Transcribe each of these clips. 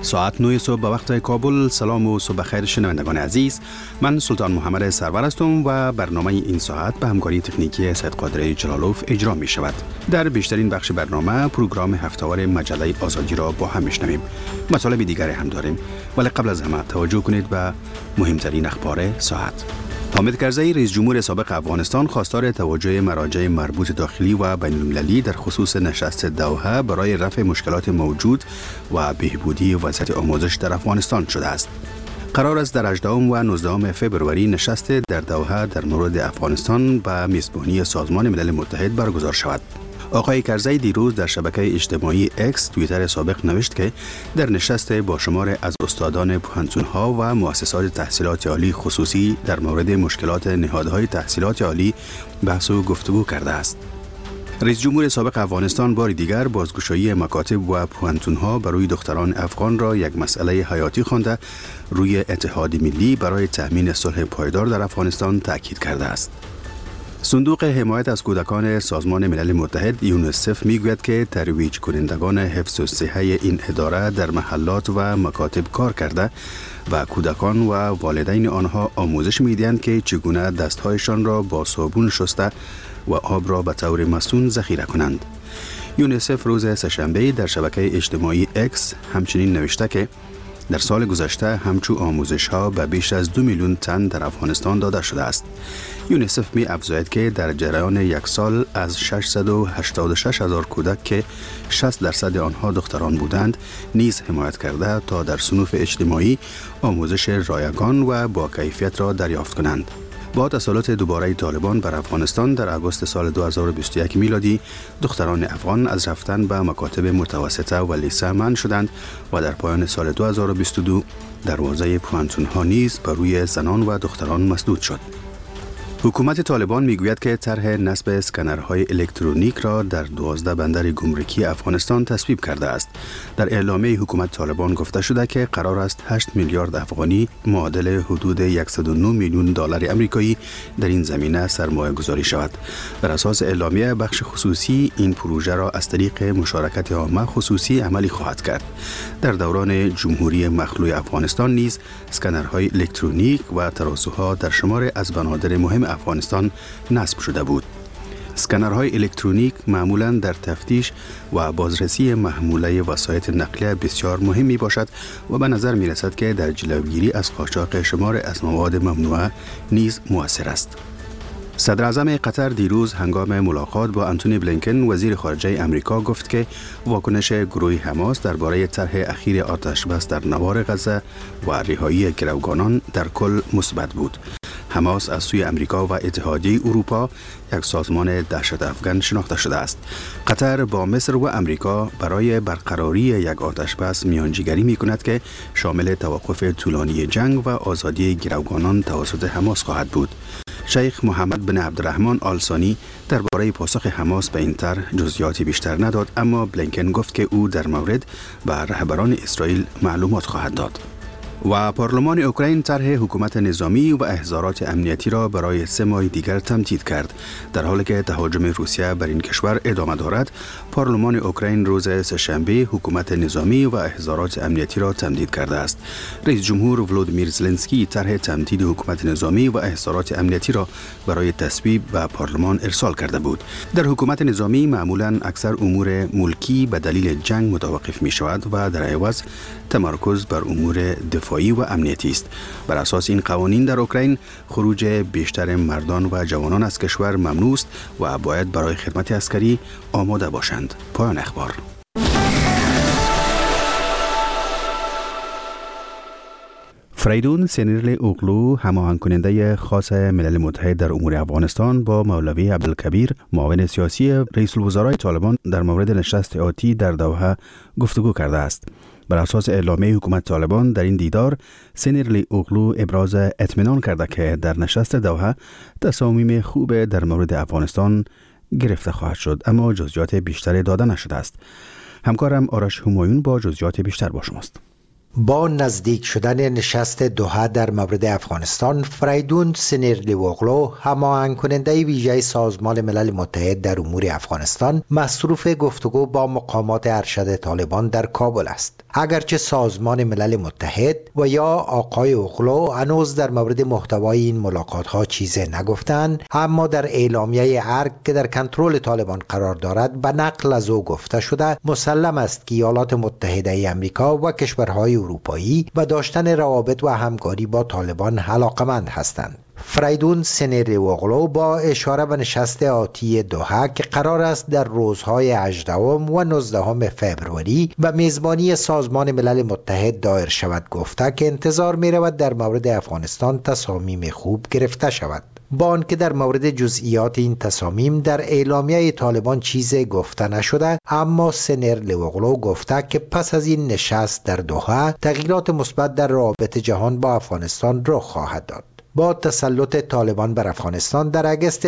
ساعت 9 صبح به وقت کابل. سلام و صبح خیر شنوندگان عزیز. من سلطان محمد سرور هستم و برنامه این ساعت به همکاری تکنیکی سید قادر جلالوف اجرا می شود. در بیشترین بخش برنامه پروگرام هفته‌وار مجله آزادی را با هم میشنویم. مطالب دیگری هم داریم، ولی قبل از همه توجه کنید به مهمترین اخبار ساعت. حامد کرزی رئیس جمهور سابق افغانستان خواستار توجه مراجع مربوط داخلی و بین المللی در خصوص نشست دوحه برای رفع مشکلات موجود و بهبودی وضعیت آموزش در افغانستان شده است. قرار است در 18 و 19 فبروری نشست در دوحه در مورد افغانستان به میزبانی سازمان ملل متحد برگزار شود. آقای کرزی دیروز در شبکه اجتماعی اکس توییتر سابق نوشت که در نشست با شمار از استادان پوهنتون‌ها و مؤسسات تحصیلات عالی خصوصی در مورد مشکلات نهادهای تحصیلات عالی بحث و گفتگو کرده است. رئیس جمهور سابق افغانستان بار دیگر بازگشایی مکاتب و پوهنتون‌ها برای دختران افغان را یک مسئله حیاتی خوانده روی اتحاد ملی برای تأمین صلح پایدار در افغانستان تاکید کرده است. صندوق حمایت از کودکان سازمان ملل متحد یونیسف میگوید که ترویج کنندگان حفظ الصحه این اداره در محلات و مکاتب کار کرده و کودکان و والدین آنها آموزش میدهند که چگونه دستهایشان را با صابون شسته و آب را به طور مسئول ذخیره کنند. یونیسف روز سه‌شنبه در شبکه اجتماعی اکس همچنین نوشته که در سال گذشته همچو آموزش ها به بیش از 2 میلیون تن در افغانستان داده شده است. یونیسف می افزاید که در جریان یک سال از 686,000 کودک که 60% آنها دختران بودند نیز حمایت کرده تا در صنوف اجتماعی آموزش رایگان و با کیفیت را دریافت کنند. با تسلط دوباره طالبان بر افغانستان در آگوست سال 2021 میلادی دختران افغان از رفتن به مکاتب متوسطه و لیسه منع شدند و در پایان سال 2022 دروازه پوهنتون‌ها نیز بر روی زنان و دختران مسدود شد. حکومت طالبان میگوید که طرح نصب اسکنرهای الکترونیک را در 12 بندر گمرکی افغانستان تصویب کرده است. در اعلامیه حکومت طالبان گفته شده که قرار است 8 میلیارد افغانی معادل حدود 109 میلیون دلار آمریکایی در این زمینه سرمایه گذاری شود. بر اساس اعلامیه بخش خصوصی این پروژه را از طریق مشارکت عامه خصوصی عملی خواهد کرد. در دوران جمهوری مخلوع افغانستان نیز اسکنرهای الکترونیک و ترازوها در شمار از بنادر مهم افغانستان نصب شده بود. اسکنرهای الکترونیک معمولاً در تفتیش و بازرسی محموله وسایط نقلیه بسیار مهم می باشد و به نظر می رسد که در جلوگیری از قاچاق شمار از مواد ممنوعه نیز مؤثر است. صدر اعظم قطر دیروز هنگام ملاقات با آنتونی بلینکن وزیر خارجه امریکا گفت که واکنش گروه حماس درباره طرح اخیر آتش بس در نوار غزه و رهایی گروگانان در کل مثبت بود. حماس از سوی امریکا و اتحادیه اروپا یک سازمان دهشت افغان شناخته شده است. قطر با مصر و امریکا برای برقراری یک آتش بس میانجیگری می کند که شامل توقف طولانی جنگ و آزادی گروگانان توسط حماس خواهد بود. شیخ محمد بن عبدالرحمن آل ثانی درباره پاسخ حماس به این طرح جزئیات بیشتر نداد، اما بلینکن گفت که او در مورد به رهبران اسرائیل معلومات خواهد داد. و پارلمان اوکراین طرح حکومت نظامی و احضارات امنیتی را برای 3 ماه دیگر تمدید کرد. در حالی که تهاجم روسیه بر این کشور ادامه دارد، پارلمان اوکراین روز سه‌شنبه حکومت نظامی و احضارات امنیتی را تمدید کرده است. رئیس جمهور ولودیمیر زلنسکی طرح تمدید حکومت نظامی و احضارات امنیتی را برای تصویب به پارلمان ارسال کرده بود. در حکومت نظامی معمولاً اکثر امور ملکی به دلیل جنگ متوقف می شود و در عوض تمرکز بر امور دفاعی و امنیتی است. بر اساس این قوانین در اوکراین خروج بیشتر مردان و جوانان از کشور ممنوع است و باید برای خدمت عسکری آماده باشند. پایان اخبار. فریدون سینیرلی اوغلو، هماهنگ کننده خاص ملل متحد در امور افغانستان، با مولوی عبدالکبیر، معاون سیاسی رئیس الوزرای طالبان، در مورد نشست آتی در دوحه گفتگو کرده است. بر اساس اعلامیه حکومت طالبان در این دیدار، سینیرلی اوغلو ابراز اطمینان کرده که در نشست دوحه تصامیم خوب در مورد افغانستان گرفته خواهد شد، اما جزئیات بیشتری داده نشده است. همکارم آرش همایون با جزئیات بیشتر با شماست. با نزدیک شدن نشست دوحه در مورد افغانستان، فریدون سنیرلیوغلو، هماهنگ کننده ویژه سازمان ملل متحد در امور افغانستان، مصروف گفتگو با مقامات ارشد طالبان در کابل است. اگرچه سازمان ملل متحد و یا آقای اوغلو هنوز در مورد محتوای این ملاقات‌ها چیزی نگفتند، اما در اعلامیه ارگ که در کنترل طالبان قرار دارد به نقل از او گفته شده مسلم است که ایالات متحده آمریکا و کشورهای اروپایی و داشتن روابط و همکاری با طالبان علاقمند هستند. فریدون سنیرلیوغلو با اشاره به نشست آتی دوحه که قرار است در روزهای 18 و 19 فوریه به میزبانی سازمان ملل متحد دایر شود گفته که انتظار می رود در مورد افغانستان تصامیم خوب گرفته شود. با آنکه در مورد جزئیات این تصامیم در اعلامیه طالبان چیزی گفته نشده، اما سنیرلیوغلو گفته که پس از این نشست در دوحه تغییرات مثبت در روابط جهان با افغانستان رخ خواهد داد. با تسلط طالبان بر افغانستان در اگست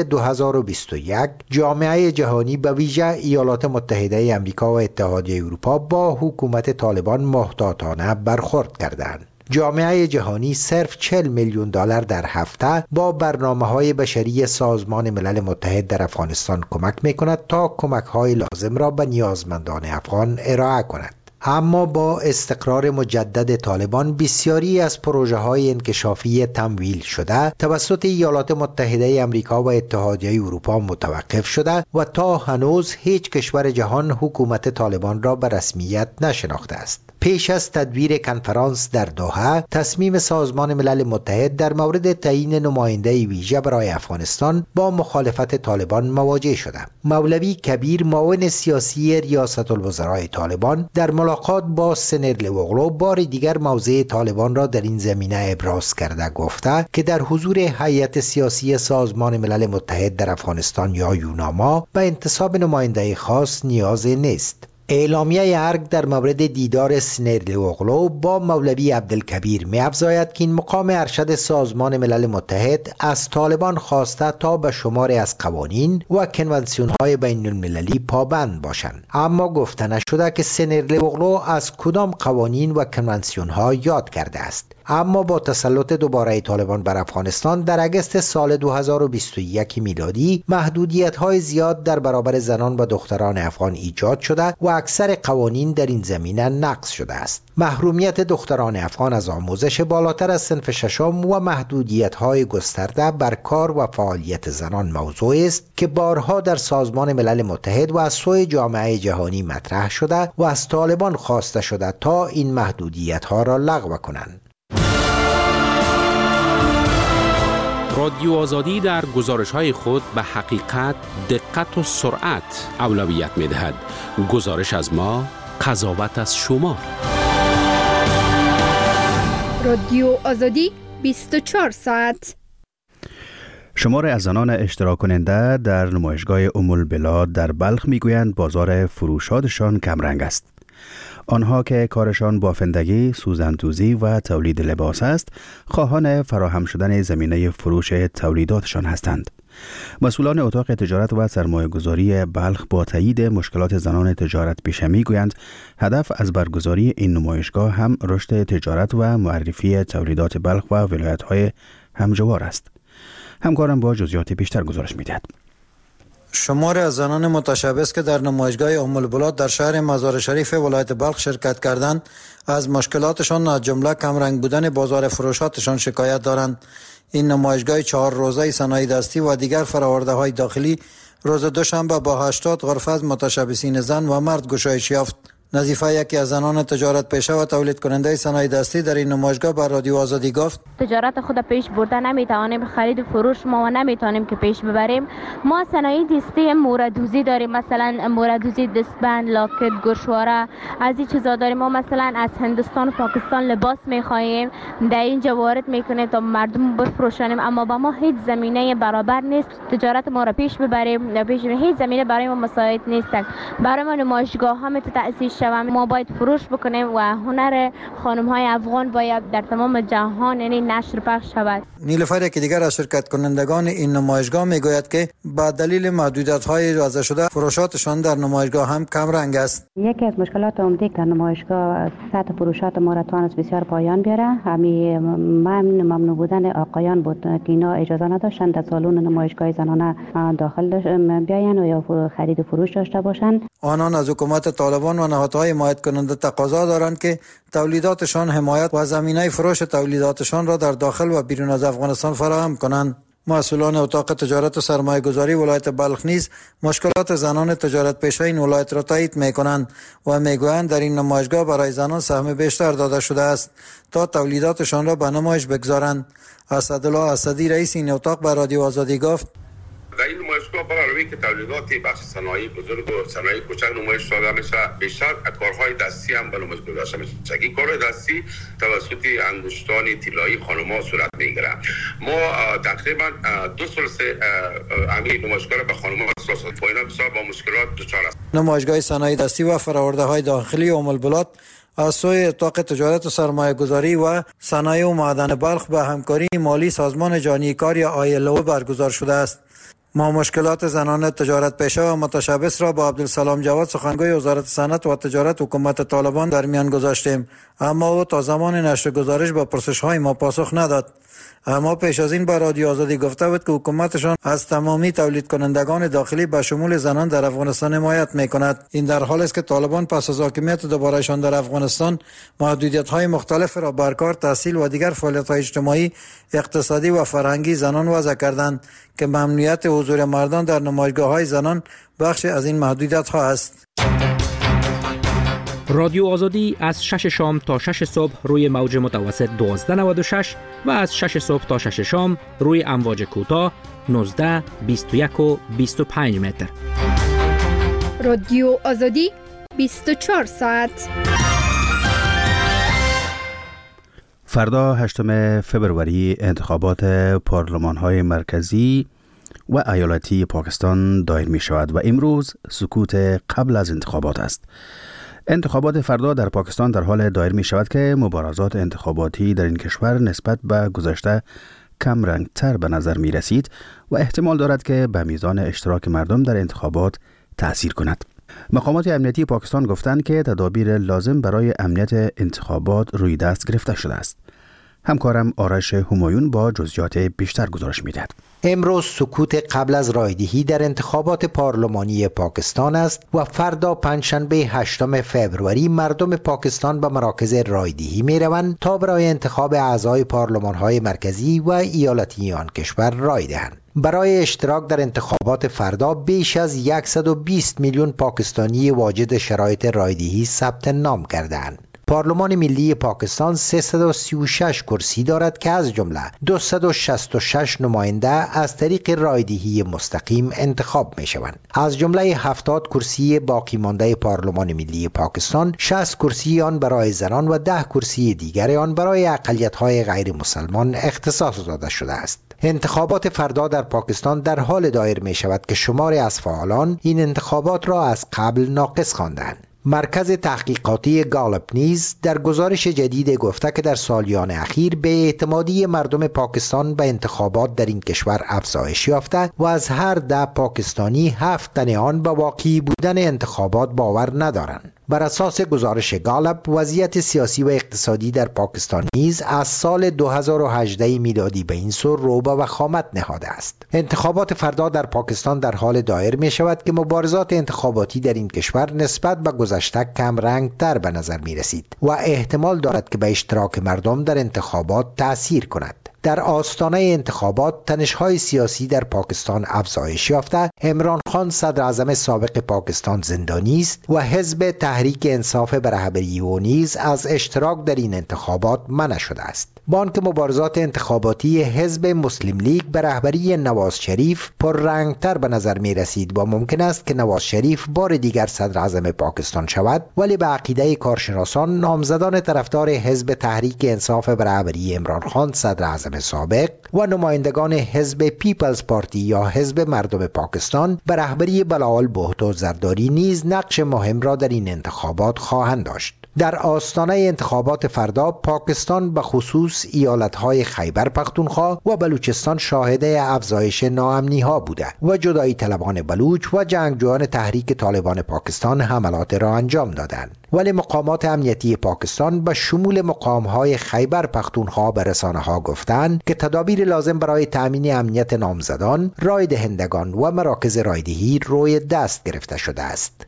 2021 جامعه جهانی به ویژه ایالات متحده آمریکا و اتحادیه اروپا با حکومت طالبان محتاطانه برخورد کردند. جامعه جهانی صرف 40 میلیون دلار در هفته با برنامه‌های بشری سازمان ملل متحد در افغانستان کمک می‌کند تا کمک‌های لازم را به نیازمندان افغان ارائه کند. اما با استقرار مجدد طالبان بسیاری از پروژه‌های انکشافی تمویل شده توسط ایالات متحده آمریکا و اتحادیه اروپا متوقف شده و تا هنوز هیچ کشور جهان حکومت طالبان را به رسمیت نشناخته است. پیش از تدبیر کنفرانس در دوحه، تصمیم سازمان ملل متحد در مورد تعیین نماینده ویژه برای افغانستان با مخالفت طالبان مواجه شده. مولوی کبیر، معاون سیاسی ریاست الوزراء طالبان، در ملاقات با سنیرلیوغلو بار دیگر موضع طالبان را در این زمینه ابراز کرده گفته که در حضور هیئت سیاسی سازمان ملل متحد در افغانستان یا یوناما به انتصاب نماینده خاص نیازی نیست. اعلامیه ارگ در مورد دیدار سنیرلیوغلو با مولوی عبدالکبیر می افزاید که این مقام ارشد سازمان ملل متحد از طالبان خواسته تا به شماری از قوانین و کنوانسیون های بین المللی پابند باشند، اما گفته نشده که سنیرلیوغلو از کدام قوانین و کنوانسیون ها یاد کرده است. اما با تسلط دوباره طالبان بر افغانستان در اگست سال 2021 میلادی محدودیت‌های زیاد در برابر زنان و دختران افغان ایجاد شده و اکثر قوانین در این زمینه نقض شده است. محرومیت دختران افغان از آموزش بالاتر از صنف ششم و محدودیت‌های گسترده بر کار و فعالیت زنان موضوعی است که بارها در سازمان ملل متحد و از سوی جامعه جهانی مطرح شده و از طالبان خواسته شده تا این محدودیت‌ها را لغو کنند. رادیو آزادی در گزارش‌های خود به حقیقت، دقت و سرعت اولویت می‌دهد. گزارش از ما، قضاوت از شما. رادیو آزادی 24 ساعت. شمار از زنان اشتراک کننده در نمایشگاه البلاد در بلخ میگویند بازار فروشاتشان کمرنگ است. آنها که کارشان بافندگی، سوزن‌دوزی و تولید لباس است، خواهان فراهم شدن زمینه فروش تولیداتشان هستند. مسئولان اتاق تجارت و سرمایه‌گذاری بلخ با تایید مشکلات زنان تجارت پیشه می‌گویند هدف از برگزاری این نمایشگاه هم رشد تجارت و معرفی تولیدات بلخ و ولایت‌های همجوار است. همکارم با جزئیات بیشتر گزارش می‌دهد. شمار از زنان متشبث که در نمایشگاه البلاد در شهر مزار شریف ولایت بلخ شرکت کردند، از مشکلاتشان از جمله کمرنگ بودن بازار فروشاتشان شکایت دارند. این نمایشگاه 4 روزه صنایع دستی و دیگر فرآورده‌های داخلی روز دوشنبه با 80 غرفه از متشبثین زن و مرد گشایش یافت. نظیفه یکی از زنان تجارت پیشه و تولید کننده صنایع دستی در این نمایشگاه بر رادیو آزادی گفت: تجارت خود پیش برده نمیتوانیم، خرید و فروش ما نمیتونیم که پیش ببریم. ما صنایع دستی موردوزی داریم، مثلا موردوزی دستبند، لاکت، گوشواره، از این چیزا داریم. ما مثلا از هندوستان و پاکستان لباس میخواهیم، در اینجا وارد میکنیم تا مردم بفروشانیم، اما با ما هیچ زمینه برابر نیست تجارت ما را پیش ببریم. هیچ زمینه برای ما مساعد نیست. برای ما نمایشگاه ها تأسیس شوم. ما باید فروش بکنیم و هنر خانم های افغان باید در تمام جهان یعنی نشر پخش شود. نیلوفر که دیگر از شرکت کنندگان این نمایشگاه میگوید که با دلیل محدودیت های وضع شده فروشاتشان در نمایشگاه هم کم رنگ است. یکی از مشکلات عمده در نمایشگاه سطح فروشات ما را توانست بسیار پایان بیاره. همین ممنوع بودن آقایان بود که اینا اجازه نداشتند در سالن نمایشگاه زنانه داخل بیاین و یا خرید و فروش داشته باشند. آنان از حکومت طالبان و نهادهای حمایت کننده تقاضا دارند که تولیداتشان حمایت و زمینه فروش تولیداتشان را در داخل و بیرون از افغانستان فراهم کنند. مسئولان اتاق تجارت و سرمایه گذاری ولایت بلخ نیز مشکلات زنان تجارت پیشه این ولایت را تایید می‌کنند و میگویند در این نمایشگاه برای زنان سهم بیشتر داده شده است تا تولیداتشان را به نمایش بگذارند. اسدالله اسدی رئیس این اتاق به رادیو آزادی گفت: در این نمایشگاه برای که تولیدات بخش صنایع بزرگ و صنایع کوچک نمایش داده میشه، بیشتر کارهای دستی هم به نمایش گذاشته میشه. این کارهای دستی توسط انگشتان طلایی خانم‌ها صورت میگیره. ما تقریبا 2 سال همین نمایشگاه را به خانم‌ها اختصاص دادیم. اینا بسیار با مشکلات دچار است. نمایشگاه صنایع دستی و فرآورده‌های داخلی ام البلاد از سوی اتاق تجارت و سرمایه گذاری و صنایع و معدن بلخ به همکاری مالی سازمان جهانی کار یا ILO برگزار شده است. ما مشکلات زنان تجارت پیشه و متشبث را با عبدالسلام جواد سخنگوی وزارت صنعت و تجارت حکومت طالبان در میان گذاشتیم، اما او تا زمان نشر گزارش با پرسش‌های ما پاسخ نداد. اما پیش از این با رادیو آزادی گفته بود که حکومتشان از تمامی تولید کنندگان داخلی به شمول زنان در افغانستان حمایت می‌کند. این در حالی است که طالبان پس از حاکمیت دوباره‌شان در افغانستان محدودیت‌های مختلف را بر کار، تحصیل و دیگر فعالیت‌های اجتماعی، اقتصادی و فرهنگی زنان وضع کردند که ممنوعیت حضور مردان در نمایشگاه‌های زنان بخش از این محدودیت‌ها است. رادیو آزادی از 6 شام تا 6 صبح روی موج متوسط 1296 و از 6 صبح تا 6 شام روی امواج کوتاه 19، 21 و 25 متر. رادیو آزادی 24 ساعت. فردا 8 فبروری انتخابات پارلمان‌های مرکزی و ایالتی پاکستان دایر می شود و امروز سکوت قبل از انتخابات است. انتخابات فردا در پاکستان در حال دایر می شود که مبارزات انتخاباتی در این کشور نسبت به گذشته کم رنگتر به نظر می رسید و احتمال دارد که به میزان اشتراک مردم در انتخابات تأثیر کند. مقامات امنیتی پاکستان گفتند که تدابیر لازم برای امنیت انتخابات روی دست گرفته شده است. همکارم آرش همایون با جزئیات بیشتر گزارش می‌دهد. امروز سکوت قبل از رایدهی در انتخابات پارلمانی پاکستان است و فردا پنجشنبه 8 فبروری مردم پاکستان به مراکز رایدهی می‌روند تا برای انتخاب اعضای پارلمان‌های مرکزی و ایالتی آن کشور رای دهند. برای اشتراک در انتخابات فردا بیش از 120 میلیون پاکستانی واجد شرایط رایدهی ثبت نام کردند. پارلمان ملی پاکستان 336 کرسی دارد که از جمله 266 نماینده از طریق رایدهی مستقیم انتخاب می شوند. از جمله 70 کرسی باقی مانده پارلمان ملی پاکستان، 60 کرسی آن برای زنان و 10 کرسی دیگر آن برای اقلیت‌های غیر مسلمان اختصاص داده شده است. انتخابات فردا در پاکستان در حال دایر می شود که شماری از فعالان این انتخابات را از قبل ناقص خواندند. مرکز تحقیقاتی گالپ نیز در گزارش جدید گفته که در سالیان اخیر به اعتمادی مردم پاکستان به انتخابات در این کشور افزایش یافته و از هر 10 پاکستانی 7 تن آن به واقعی بودن انتخابات باور ندارند. بر اساس گزارش گالپ، وضعیت سیاسی و اقتصادی در پاکستان نیز از سال 2018 میلادی به این سو رو به وخامت نهاده است. انتخابات فردا در پاکستان در حال دایر می شود که مبارزات انتخاباتی در این کشور نسبت به گذشته کم رنگ تر به نظر می رسید و احتمال دارد که به اشتراک مردم در انتخابات تأثیر کند. در آستانه انتخابات تنش‌های سیاسی در پاکستان افزایش یافته، عمران خان صدر اعظم سابق پاکستان زندانی است و حزب تحریک انصاف به رهبری او نیز از اشتراک در این انتخابات منع شده است. با آنکه مبارزات انتخاباتی حزب مسلم لیگ به رهبری نواز شریف پررنگتر به نظر می رسید و ممکن است که نواز شریف بار دیگر صدر اعظم پاکستان شود، ولی به عقیده کارشناسان نامزدان طرفدار حزب تحریک انصاف به رهبری عمران خان صدر اعظم اعظم سابق و نمایندگان حزب پیپلز پارتی یا حزب مردم پاکستان به رهبری بلاول بهتو زرداری نیز نقش مهم را در این انتخابات خواهند داشت. در آستانه انتخابات فردا پاکستان به خصوص ایالت‌های خیبر پختونخوا و بلوچستان شاهد افزایش ناامنی‌ها بوده و جدایی طلبان بلوچ و جنگجویان تحریک طالبان پاکستان حملات را انجام دادند. ولی مقامات امنیتی پاکستان به شمول مقام‌های خیبر پختونخوا به رسانه‌ها گفتند که تدابیر لازم برای تأمین امنیت نامزدان، رای دهندگان و مراکز رایدهی روی دست گرفته شده است.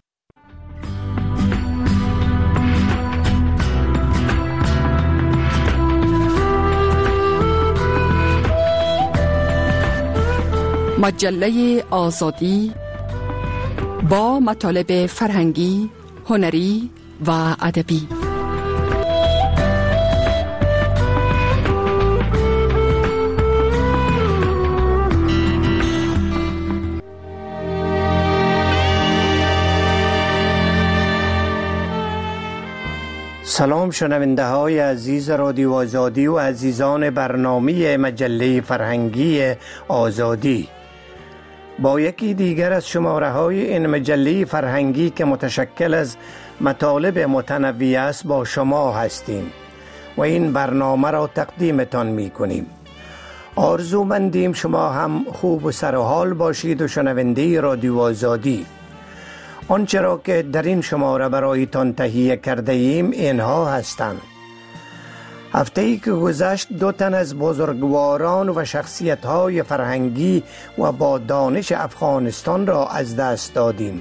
مجله آزادی با مطالب فرهنگی، هنری و ادبی. سلام شنونده های عزیز رادیو آزادی و عزیزان برنامه مجله فرهنگی آزادی. با یکی دیگر از شماره های این مجله فرهنگی که متشکل از مطالب متنوع است با شما هستیم و این برنامه را تقدیمتان می کنیم. آرزومندیم شما هم خوب و سرحال باشید و شنونده رادیو آزادی. آنچه را که در این شماره برایتان تهیه کرده ایم اینها هستند. هفته‌ای که گذشت 2 تن از بزرگواران و شخصیت‌های فرهنگی و با دانش افغانستان را از دست دادیم.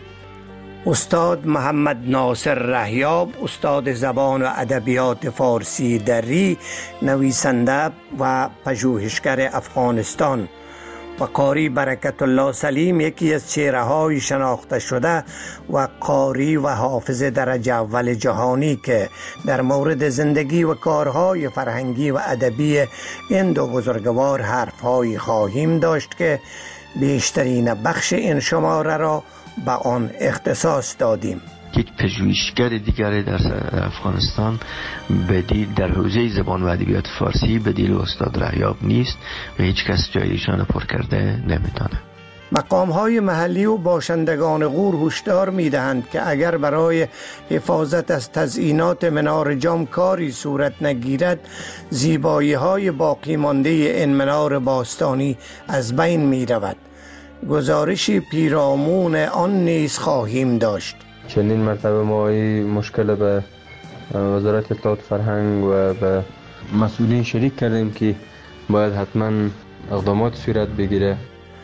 استاد محمد ناصر رهیاب، استاد زبان و ادبیات فارسی دری، نویسنده و پژوهشگر افغانستان، و قاری برکت الله سلیم، یکی از چهره‌های شناخته شده و قاری و حافظ درجه اول جهانی که در مورد زندگی و کارهای فرهنگی و ادبی این دو بزرگوار حرف‌هایی خواهیم داشت که بیشترین بخش این شماره را به آن اختصاص دادیم. یک پژوهشگر دیگر در افغانستان بدیل در حوزه زبان و ادبیات فارسی بدیل استاد رهیاب نیست و هیچ کس جای ایشان پر کرده نمیتونه. مقام‌های محلی و باشندگان غور هشدار می‌دهند که اگر برای حفاظت از تزئینات منار جام کاری صورت نگیرد، زیبایی‌های باقی مانده این منار باستانی از بین می‌رود. گزارشی پیرامون آن نیز خواهیم داشت. چندین مرتبه ما این مشکل به وزارت اطلاعات فرهنگ و به مسئولین شریک کردیم که باید حتما اقدامات صورت بگیره.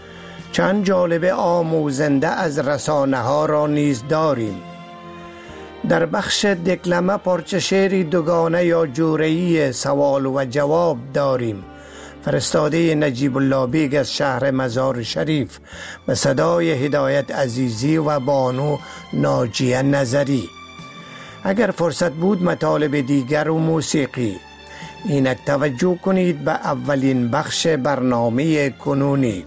چند جالب آموزنده از رسانه ها را نیز داریم. در بخش دکلمه پارچه شعری دوگانه یا جوره‌ای سوال و جواب داریم. فرستاده نجیب الله بیگ از شهر مزار شریف به صدای هدایت عزیزی و بانو ناجیه نظری. اگر فرصت بود مطالب دیگر و موسیقی. اینک توجه کنید به اولین بخش برنامه کنونی.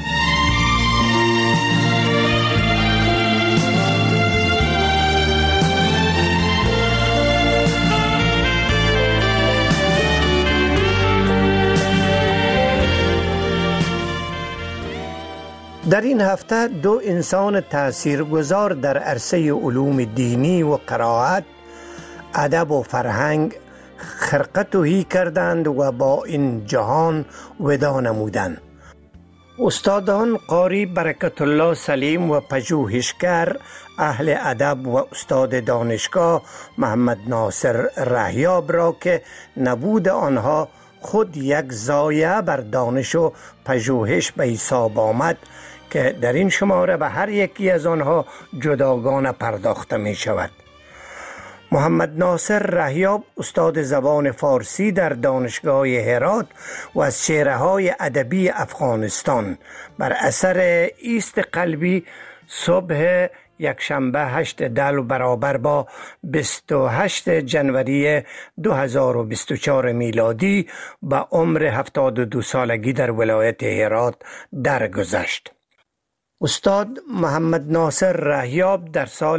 در این هفته 2 انسان تاثیرگذار در عرصه علوم دینی و قرائت، ادب و فرهنگ خرقه تهی کردند و با این جهان وداع نمودند. استادان قاری برکت الله سلیم و پژوهشگر اهل ادب و استاد دانشگاه محمد ناصر رهیاب را که نبود آنها خود یک ضایعه بر دانش و پژوهش به حساب آمد که در این شماره به هر یکی از آنها جداگانه پرداخته می شود. محمد ناصر رهیاب استاد زبان فارسی در دانشگاه هرات و از چهره‌های ادبی افغانستان، بر اثر ایست قلبی صبح یکشنبه 8 دلو برابر با 28 جنوری 2024 میلادی به عمر 72 سالگی در ولایت هرات درگذشت. استاد محمد ناصر رهیاب در سال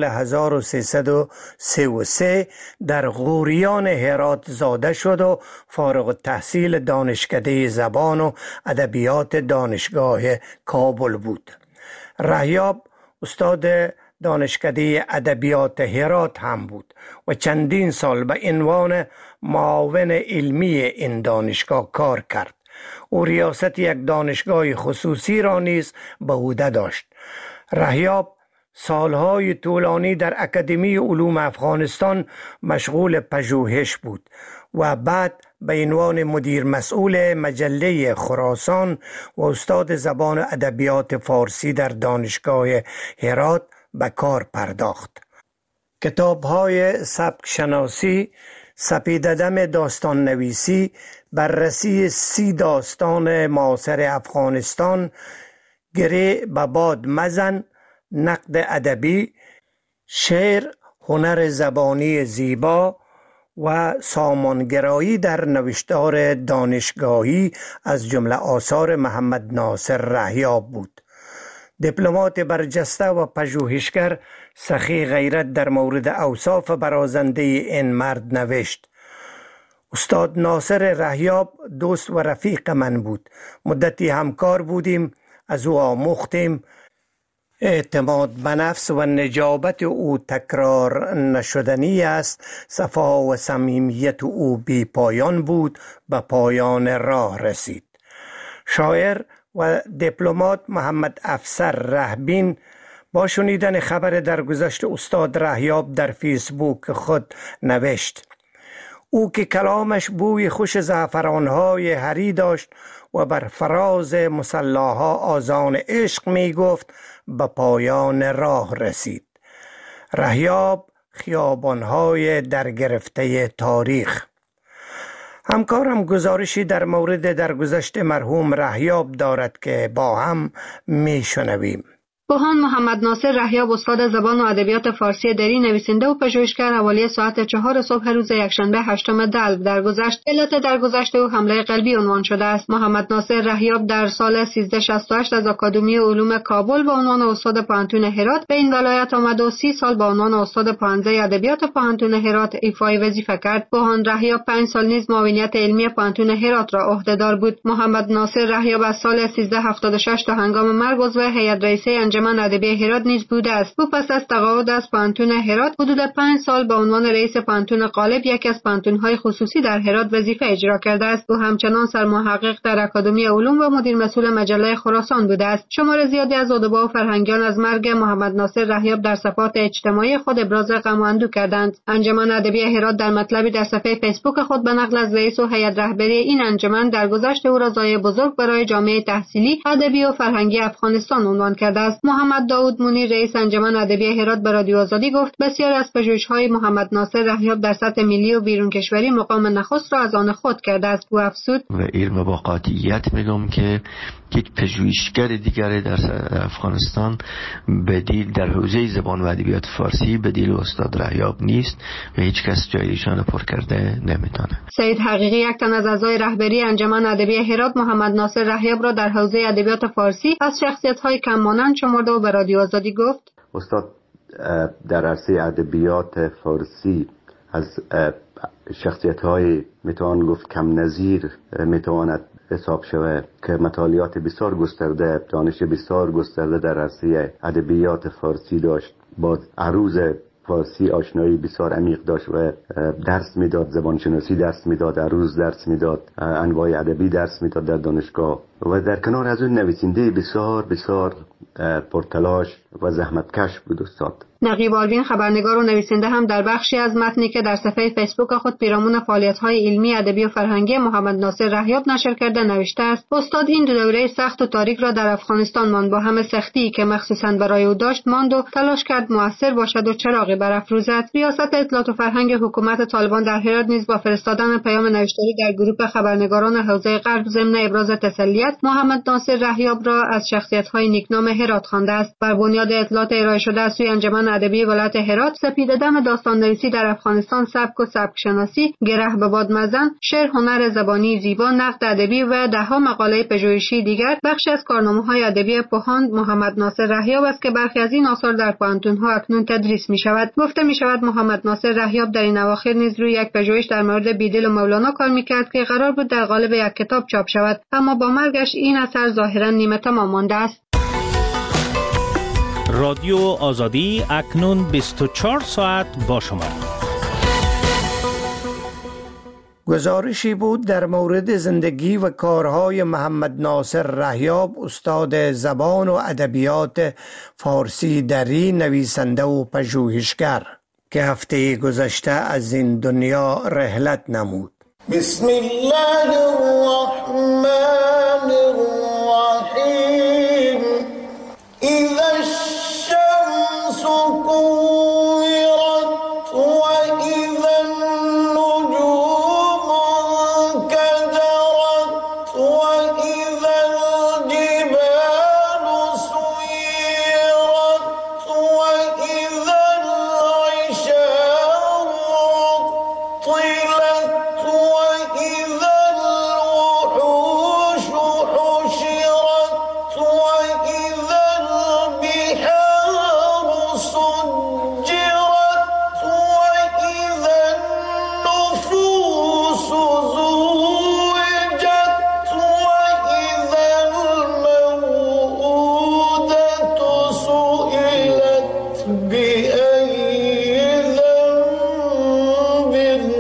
1333 در غوریان هرات زاده شد و فارغ التحصیل دانشکده زبان و ادبیات دانشگاه کابل بود. رهیاب استاد دانشکده ادبیات هرات هم بود و چندین سال به عنوان معاون علمی این دانشگاه کار کرد. او ریاست یک دانشگاه خصوصی را نیز به عهده داشت. رهیاب سالهای طولانی در اکادمی علوم افغانستان مشغول پژوهش بود و بعد به عنوان مدیر مسئول مجله خراسان و استاد زبان و ادبیات فارسی در دانشگاه هرات به کار پرداخت. کتاب‌های سبک شناسی، سپیددم داستان نویسی، بررسی 30 داستان معاصر افغانستان، گره به باد مزن، نقد ادبی، شعر، هنر زبانی زیبا و سامانگرایی در نوشتار دانشگاهی از جمله آثار محمد ناصر رهیاب بود. دیپلمات برجسته و پژوهشگر سخی غیرت در مورد اوصاف برازنده این مرد نوشت: استاد ناصر رهیاب دوست و رفیق من بود. مدتی همکار بودیم، از او آموختیم. اعتماد به نفس و نجابت او تکرار نشدنی است. صفا و صمیمیت او بی پایان بود، به پایان راه رسید. شاعر و دیپلمات محمد افسر رهبین با شنیدن خبر درگذشت استاد رهیاب در فیسبوک خود نوشت: او که کلامش بوی خوش زعفران‌های هری داشت و بر فراز مصلاها آذان عشق می گفت، به پایان راه رسید. رهیاب، خیابان‌های در گرفته تاریخ. همکارم گزارشی در مورد درگذشت مرحوم رهیاب دارد که با هم می شنویم. بوهان محمد ناصر رهیاب استاد زبان و ادبیات فارسی دری، نویسنده و پژوهشگر، حوالی ساعت 4 صبح روز یکشنبه 8 دلو درگذشت علت درگذشت او حمله قلبی عنوان شده است. محمد ناصر رهیاب در سال 1368 از آکادمی علوم کابل به عنوان استاد پوهنتون هرات به این ولایت آمد و 30 سال به عنوان استاد پوهنځی ادبیات پوهنتون هرات ایفای وظیفه کرد. بوهان رهیاب 5 سال نیز معاونیت علمی پوهنتون هرات را عهدهدار بود. محمد ناصر رهیاب از سال 1376 تا هنگام مرگ عضو هیئت رئیسه انجمن ادبی هرات نیز بوده است. او پس از تقاعد از پوهنتون هرات حدود 5 سال به عنوان رئیس پوهنتون غالب، یکی از پوهنتون‌های خصوصی در هرات، وظیفه اجرا کرده است. او همچنان سرمحقق در اکادمی علوم و مدیر مسئول مجله خراسان بوده است. شمار زیادی از ادبا و فرهنگیان از مرگ محمد ناصر رهیاب در صفحات اجتماعی خود ابراز غم و اندوه کردند. انجمن ادبی هرات در مطلبی در صفحه فیسبوک خود به نقل از رئیس و هیئت رهبری این انجمن درگذشت او را ضایع بزرگ برای جامعه تحصیلی، ادبی و فرهنگی افغانستان عنوان کرده است. محمد داود منیر رئیس انجمن ادبی هرات به رادیو آزادی گفت: بسیاری از پژوهش‌های محمد ناصر رهیاب در سطح ملی و بیرون کشوری مقام نخست را از آن خود کرده است. او افزود: و علم با قاطعیت میگم که هیچ پژوهشگر دیگری در افغانستان بدیل در حوزه زبان و ادبیات فارسی بدیل استاد رهیاب نیست و هیچ کس جای ایشان پر کرده نمیتونه. سید حقیقی، یک تن از اعضای رهبری انجمن ادبی هرات، محمد ناصر رهیاب را در حوزه ادبیات فارسی از شخصیت‌های کم مانند شمرده و به رادیو آزادی گفت: استاد در عرصه ادبیات فارسی از شخصیت‌های میتوان گفت کم نظیر میتواند حساب شود که مطالعات بسیار گسترده، دانش بسیار گسترده در عرصه ادبیات فارسی داشت. با عروض فارسی آشنایی بسیار عمیق داشت و درس میداد، زبانشناسی درس میداد، عروض درس میداد، انواع ادبی درس میداد در دانشگاه و در کنار از اون نویسنده بسیار پرتلاش و زحمتکش بود استاد. نقیب آلوین، خبرنگار و نویسنده، هم در بخشی از متنی که در صفحه فیسبوک خود پیرامون فعالیت‌های علمی، ادبی و فرهنگی محمد ناصر رهیاب نشر کرده نوشته است: استاد این 2 دوره سخت و تاریک را در افغانستان ماند، با همه سختی که مخصوصاً برای او داشت ماند و تلاش کرد مؤثر باشد و چراغی برافروزد. ریاست اطلاعات و فرهنگ حکومت طالبان در هرات نیز با فرستادن پیام نوشتاری در گروه خبرنگاران حوزه غرب ضمن ابراز تسلیت محمد ناصر رهیاب را از شخصیت‌های نیکنام هرات خوانده است. بر بنیاد اطلاعات ارائه شده از سوی انجمن دانشگاه ادبی ولایت هرات، سپیده‌دم داستان‌نویسی در افغانستان، سبک و سبک شناسی، گره به باد مزن، شعر، هنر زبانی زیبا، نقد ادبی و ده‌ها مقاله پژوهشی دیگر بخشی از کارنامه‌های ادبی پوهاند محمد ناصر رهیاب است که برخی از این آثار در پوهنتون‌ها اکنون تدریس می‌شود. گفته می‌شود محمد ناصر رهیاب در این اواخر نیز روی یک پژوهش در مورد بیدل و مولانا کار می‌کرد که قرار بود در قالب یک کتاب چاپ شود، اما با مرگش این اثر ظاهراً نیمه تمام مانده است. رادیو آزادی اکنون 24 ساعت با شما. گزارشی بود در مورد زندگی و کارهای محمد ناصر رهیاب، استاد زبان و ادبیات فارسی دری، نویسنده و پژوهشگر که هفته گذشته از این دنیا رحلت نمود. بسم الله الرحمن الرحیم. اذا الشمس كورت واذا النجوم انكدرت واذا الجبال سيرت واذا العشار طلت واذا الوحوش حشرت واذا البحار سجرت واذا النفوس زوجت واذا الموءودة سئلت بأي ذنب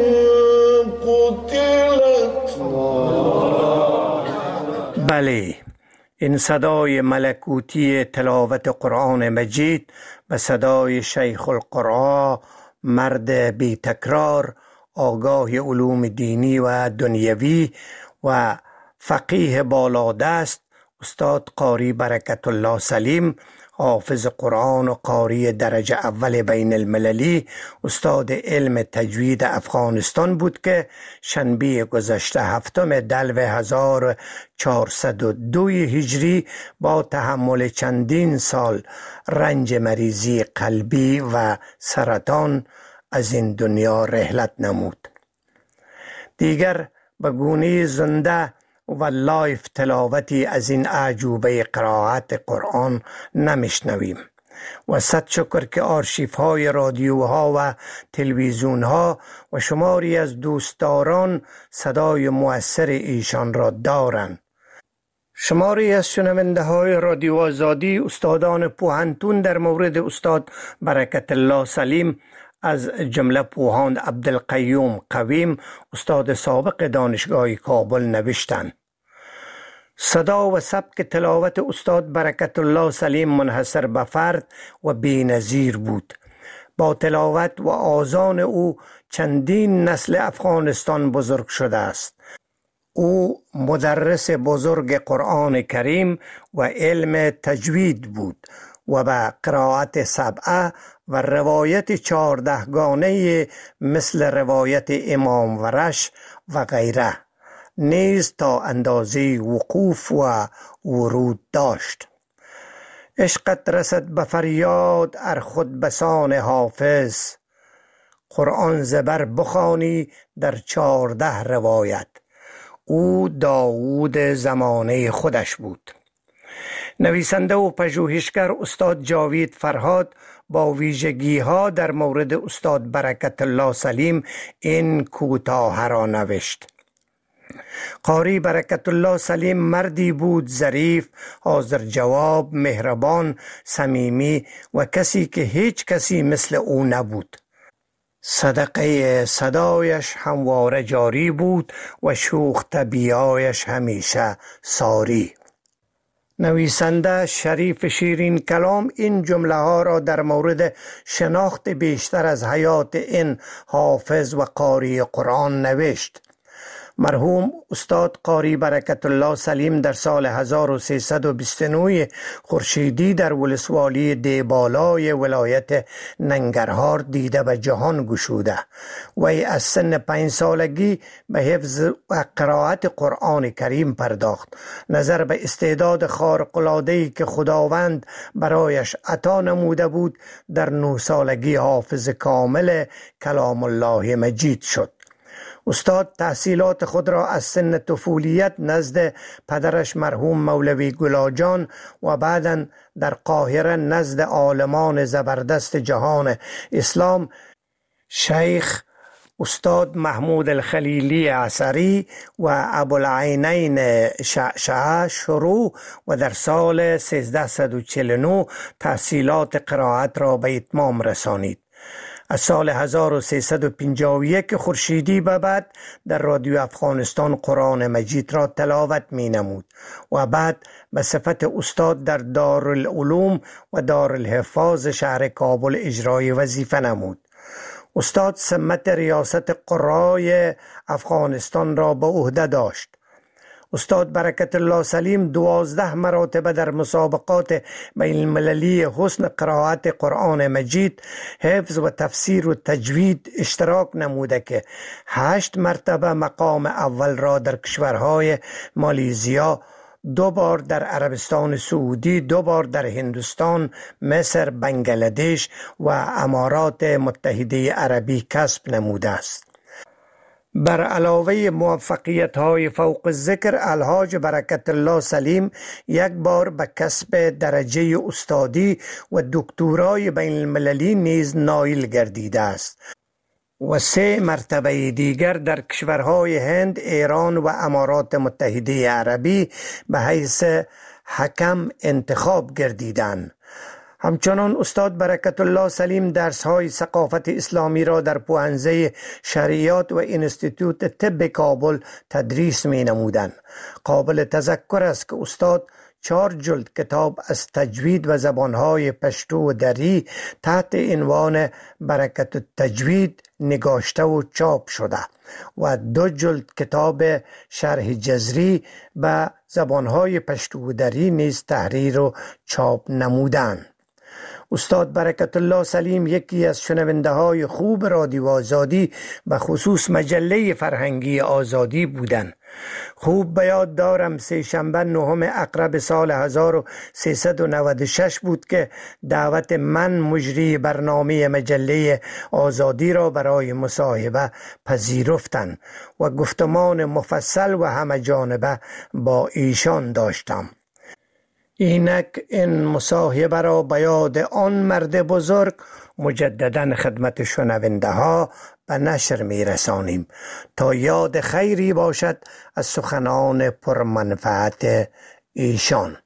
قتلت. بله، این صدای ملکوتی تلاوت قرآن مجید و صدای شیخ القرآن، مرد بی تکرار، آگاه علوم دینی و دنیوی و فقیه بالادست، استاد قاری برکت الله سلیم، حافظ قرآن و قاری درجه اول بین المللی، استاد علم تجوید افغانستان بود که شنبه گذشته 7 دلو 1402 هجری با تحمل چندین سال رنج مریضی قلبی و سرطان از این دنیا رحلت نمود. دیگر به گونه زنده و لایف تلاوتی از این اعجوبه قرائت قرآن نمیشنویم و صد شکر که آرشیف های رادیوها و تلویزیون ها و شماری از دوستداران صدای مؤثر ایشان را دارند. شماری از شنونده های رادیو آزادی، استادان پوهنتون در مورد استاد برکت الله سلیم، از جمله پوهاند عبدالقیوم قویم، استاد سابق دانشگاه کابل، نوشتند: صدا و سبک تلاوت استاد برکت الله سلیم منحصر به فرد و بی‌نظیر بود. با تلاوت و آذان او چندین نسل افغانستان بزرگ شده است. او مدرس بزرگ قرآن کریم و علم تجوید بود و به قرائت سبعه و روایت 14 گانه مثل روایت امام ورش و غیره نیز تا اندازه وقوف و ورود داشت. عشقت رسد به فریاد ار خود بسان حافظ، قرآن زبر بخوانی در 14 روایت. او داوود زمانه خودش بود. نویسنده و پژوهشگر استاد جاوید فرهاد با ویژگی ها در مورد استاد برکت الله سلیم این کوتاه را نوشت: قاری برکت الله سلیم مردی بود ظریف، حاضر جواب، مهربان، صمیمی و کسی که هیچ کسی مثل او نبود. صدقه صدایش همواره جاری بود و شوخ طبیعیش همیشه ساری. نویسنده شریف شیرین کلام این جمله ها را در مورد شناخت بیشتر از حیات این حافظ و قاری قرآن نوشت: مرحوم استاد قاری برکت الله سلیم در سال 1329 خورشیدی در ولسوالی دیبالای ولایت ننگرهار دیده به جهان گشوده. وی از سن 5 سالگی به حفظ و قرائت قرآن کریم پرداخت. نظر به استعداد خارق‌العاده‌ای که خداوند برایش عطا نموده بود، در 9 سالگی حافظ کامل کلام الله مجید شد. استاد تحصیلات خود را از سن طفولیت نزد پدرش مرحوم مولوی گلاجان و بعداً در قاهره نزد عالمان زبردست جهان اسلام شیخ استاد محمود الخلیلی عصری و ابوالعینین شعشعه شروع و در سال 1349 تحصیلات قرائت را به اتمام رسانید. از سال 1351 خورشیدی به بعد در رادیو افغانستان قرآن مجید را تلاوت می نمود و بعد به صفت استاد در دارالعلوم و دارالحفاظ شهر کابل اجرای وظیفه نمود. استاد سمت ریاست قرای افغانستان را به عهده داشت. استاد برکت الله سلیم 12 مراتبه در مسابقات بین المللی حسن قرائت قرآن مجید، حفظ و تفسیر و تجوید اشتراک نموده که 8 مرتبه مقام اول را در کشورهای مالیزیا، 2 بار در عربستان سعودی، 2 بار در هندوستان، مصر، بنگلادش و امارات متحده عربی کسب نموده است. بر علاوه موفقیت‌های فوق الذکر، الحاج برکت الله سلیم 1 بار به کسب درجه استادی و دکترای بین المللی نیز نایل گردیده است و 3 مرتبه دیگر در کشورهای هند، ایران و امارات متحده عربی به حیث حکم انتخاب گردیدند. همچنان استاد برکت الله سلیم درس‌های ثقافت اسلامی را در پوهنځی شریعت و انستیتوت طب کابل تدریس می نمودند. قابل تذکر است که استاد 4 جلد کتاب از تجوید و زبانهای پشتو و دری تحت عنوان برکت التجوید نگاشته و چاپ شده و 2 جلد کتاب شرح جزری به زبانهای پشتو و دری نیز تحریر و چاپ نمودند. استاد برکت الله سلیم یکی از شنونده های خوب رادیو آزادی و خصوص مجله فرهنگی آزادی بودند. خوب به یاد دارم 3 شنبه 9 اقرب سال 1396 بود که دعوت من مجری برنامه مجله آزادی را برای مصاحبه پذیرفتند و گفتمان مفصل و همه جانبه با ایشان داشتم. اینک این مصاحبه را به یاد آن مرد بزرگ مجددا خدمت شنونده ها به نشر می رسانیم تا یاد خیری باشد از سخنان پرمنفعت ایشان.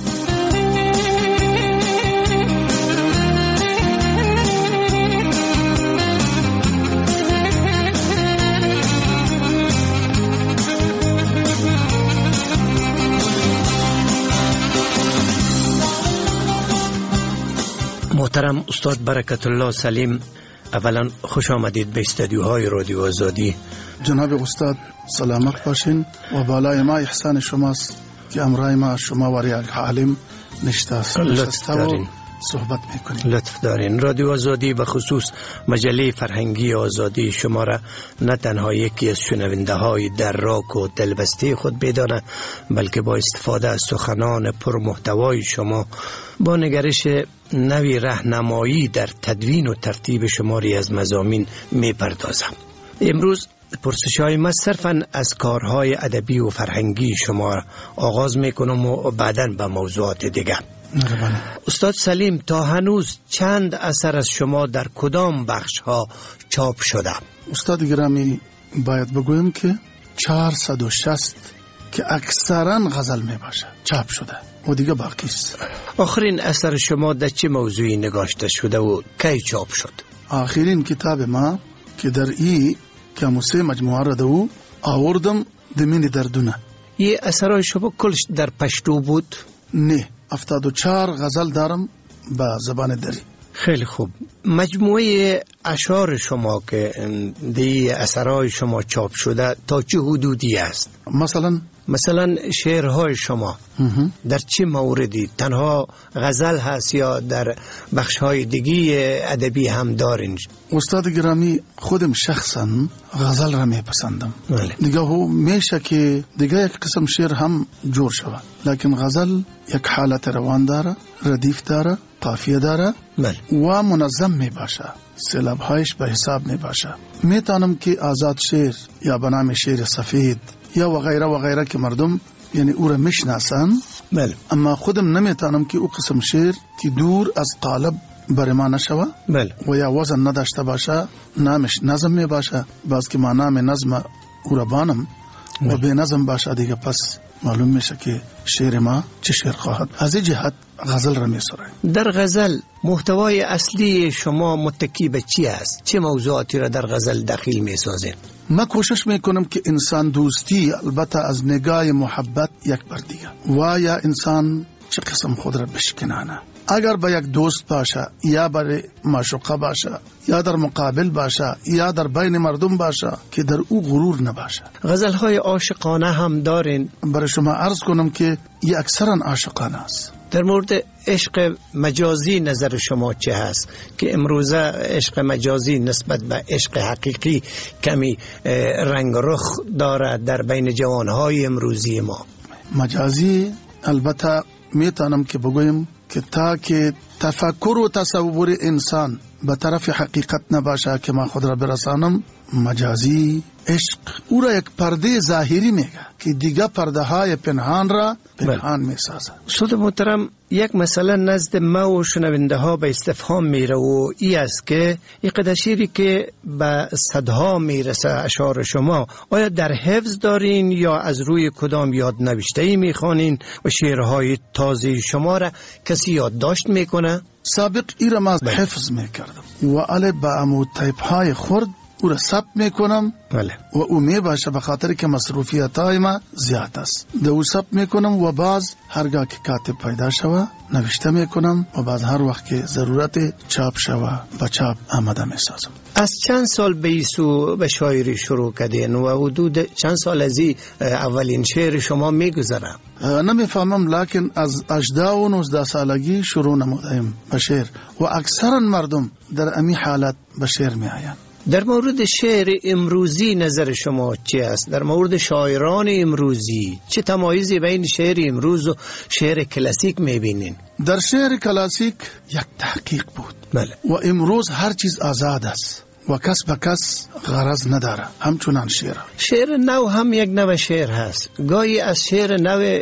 محترم استاد برکت الله سلیم، اولا خوش آمدید به استودیوهای رادیو آزادی. جناب استاد سلامت باشین و بالای ما احسان شماست که امرای ما شما و ریال عالم نشسته و صحبت میکنیم. لطف دارین. رادیو آزادی و خصوص مجله فرهنگی آزادی شما را نه تنها یکی از شنونده های دراک و دلبسته خود بدانه، بلکه با استفاده از سخنان پرمحتوای شما با نگرش نوی راهنمایی در تدوین و ترتیب شماری از مضامین میپردازم. امروز پرسش‌های ما صرفاً از کارهای ادبی و فرهنگی شما آغاز میکنم و بعداً به موضوعات دیگر. استاد سلیم، تا هنوز چند اثر از شما در کدام بخش ها چاپ شده؟ استاد گرامی، باید بگویم که 460 که اکثرا غزل می باشه چاپ شده و دیگه باقی است. آخرین اثر شما در چه موضوعی نگاشته شده و کی چاپ شد؟ آخرین کتاب ما که در ای که موسی مجموعه را دو آوردم دمین دردونه. یه اثرهای شما کلش در پشتو بود؟ نه، 74 غزل دارم با زبان دری. خیلی خوب. مجموعه اشعار شما که دی اثرهای شما چاپ شده تا چه حدودی است؟ مثلا شعرهای شما در چه موردی؟ تنها غزل هست یا در بخشهای دیگه ادبی هم دارین؟ استاد گرامی، خودم شخصا غزل را میپسندم. دیگه هو میشه که دیگه یک قسم شعر هم جور شود، لیکن غزل یک حالت روان داره، ردیف داره، قافیه داره و منظم می باشه، سیلاب‌هایش به حساب می باشه. میتونم که آزاد شعر یا به نام شعر سفید یا و غیره که مردم یعنی او را میشناسن، اما خودم نمیتونم که او قسم شعر که دور از قالب برای ما نشوه و یا وزن نداشته باشه، نامش نظم می باشه. باز که ما نام نظم او را بانم و به نظم باشه، دیگه پس معلوم میشه که شعر ما چه شعر خواهد. از این جهت غزل را میسرای. در غزل محتوای اصلی شما متکی به چی است؟ چه موضوعاتی را در غزل داخل میسازین؟ ما کوشش میکنم که انسان دوستی، البته از نگاه محبت یک بر دیگه، و یا انسان چه قسم خود را بشکنانه. اگر با یک دوست باشه یا برای معشوقه باشه یا در مقابل باشه یا در بین مردم باشه که در او غرور نباشه. غزل‌های عاشقانه هم دارین؟ برای شما عرض کنم که این اکثرا عاشقانه است. در مورد عشق مجازی نظر شما چه هست؟ که امروزه عشق مجازی نسبت به عشق حقیقی کمی رنگ رخ داره در بین جوانهای امروزی ما. مجازی البته میتونم که بگویم که تا که تفکر و تصور انسان به طرف حقیقت نباشه که من خود را برسانم، مجازی عشق او را یک پرده ظاهری میگه که دیگه پرده های پنهان را پنهان میسازه. استاد محترم، یک مسئله نزد ما و شنونده ها به استفهام میره و ای است که این قدر شعری که به صدها میرسه اشعار شما، آیا در حفظ دارین یا از روی کدام یاد نوشته ای میخوانین و شعرهای تازه شما را کسی یادداشت میکنه؟ سابق ای را ما حفظ میکردم و علی با امو تایپ های خرد او را ثبت میکنم و او میباشه به خاطر که مصروفیت های ما زیاد است. ده او ثبت میکنم و بعض هرگاه که کاتب پیدا شوه نوشته میکنم و بعض هر وقت که ضرورت چاپ شوه به چاپ آماده میسازم. از چند سال بیسو به شاعری شروع کردین و حدود چند سال از اولین شعر شما میگذره؟ نمیفهمم، لیکن از 18 و 19 سالگی شروع نمودیم به شعر و اکثرا مردم در امی حالت به شعر میآیند. در مورد شعر امروزی نظر شما چه است؟ در مورد شاعران امروزی چه تمایزی بین شعر امروز و شعر کلاسیک میبینین؟ در شعر کلاسیک یک تحقیق بود و امروز هر چیز آزاد است و کس به کس غرض نداره، همچنان شعر نو هم یک نوع شعر هست. گاهی از شعر نو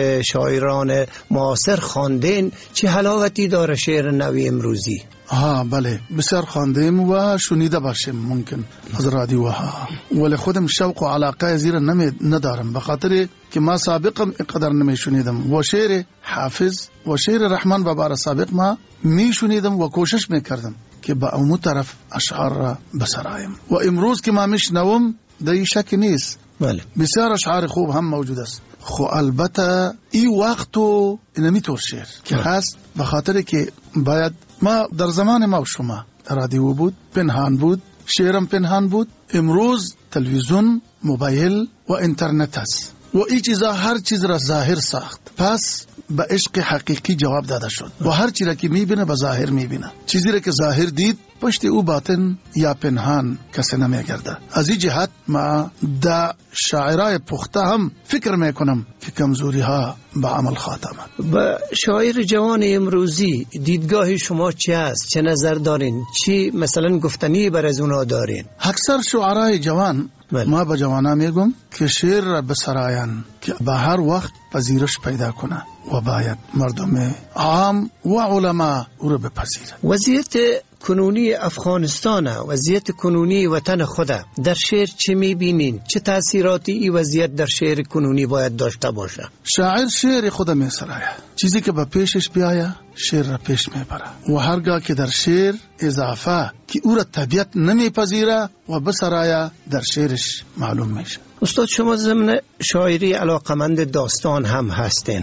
شاعران معاصر خواندین، چه حلاوتی داره شعر نو امروزی؟ بله، بسیار خواندیم و شنیده باشیم ممکن از رادیوها، ولی خودم شوق و علاقه زیر ندارم به خاطر که ما سابقم اینقدر نمی شنیدم و شعر حافظ و شعر رحمان بابا سابق ما می شنیدم و کوشش می کردم که با اون طرف اشعار را بسرایم و امروز که ما میشنوم در شک نیست بسیار اشعار خوب هم موجود است. خو البته این وقتو نمیطور شعر که هست به خاطر که باید ما در زمان ما و شما رادیو بود، پنهان بود، شعرم پنهان بود. امروز تلویزیون، موبایل و اینترنت است و این چیزا هر چیز را ظاهر ساخت، پس به عشق حقیقی جواب داده شد و هر چیزی را که میبینه به ظاهر میبینه. چیزی را که ظاهر دید پشت او باطن یا پنهان کسی نمیگرده. از این جهت ما دا شاعرای پخته هم فکر میکنم که کمزوری ها به عمل خاتمه. با شاعر جوان امروزی دیدگاه شما چه است؟ چه نظر دارین؟ چی مثلا گفتنی بر از اونا دارین؟ اکثر شعرای جوان ما به جوانا میگم که شعر را بسراین که به هر وقت پذیرش پیدا کنه و باید مردم عام و علما او را بپذیرند. وضعیت کنونی افغانستان، وضعیت کنونی وطن خود در شعر چه میبینین؟ چه تأثیراتی این وضعیت در شعر کنونی باید داشته باشه؟ شاعر شعر خود میسرایه، چیزی که به پیشش بیایه شعر را پیش میبره و هرگاه که در شعر اضافه که او را طبیعت نمیپذیره و بسرایه در شعرش معلوم میشه. استاد شما ضمن شاعری علاقمند داستان هم هستین.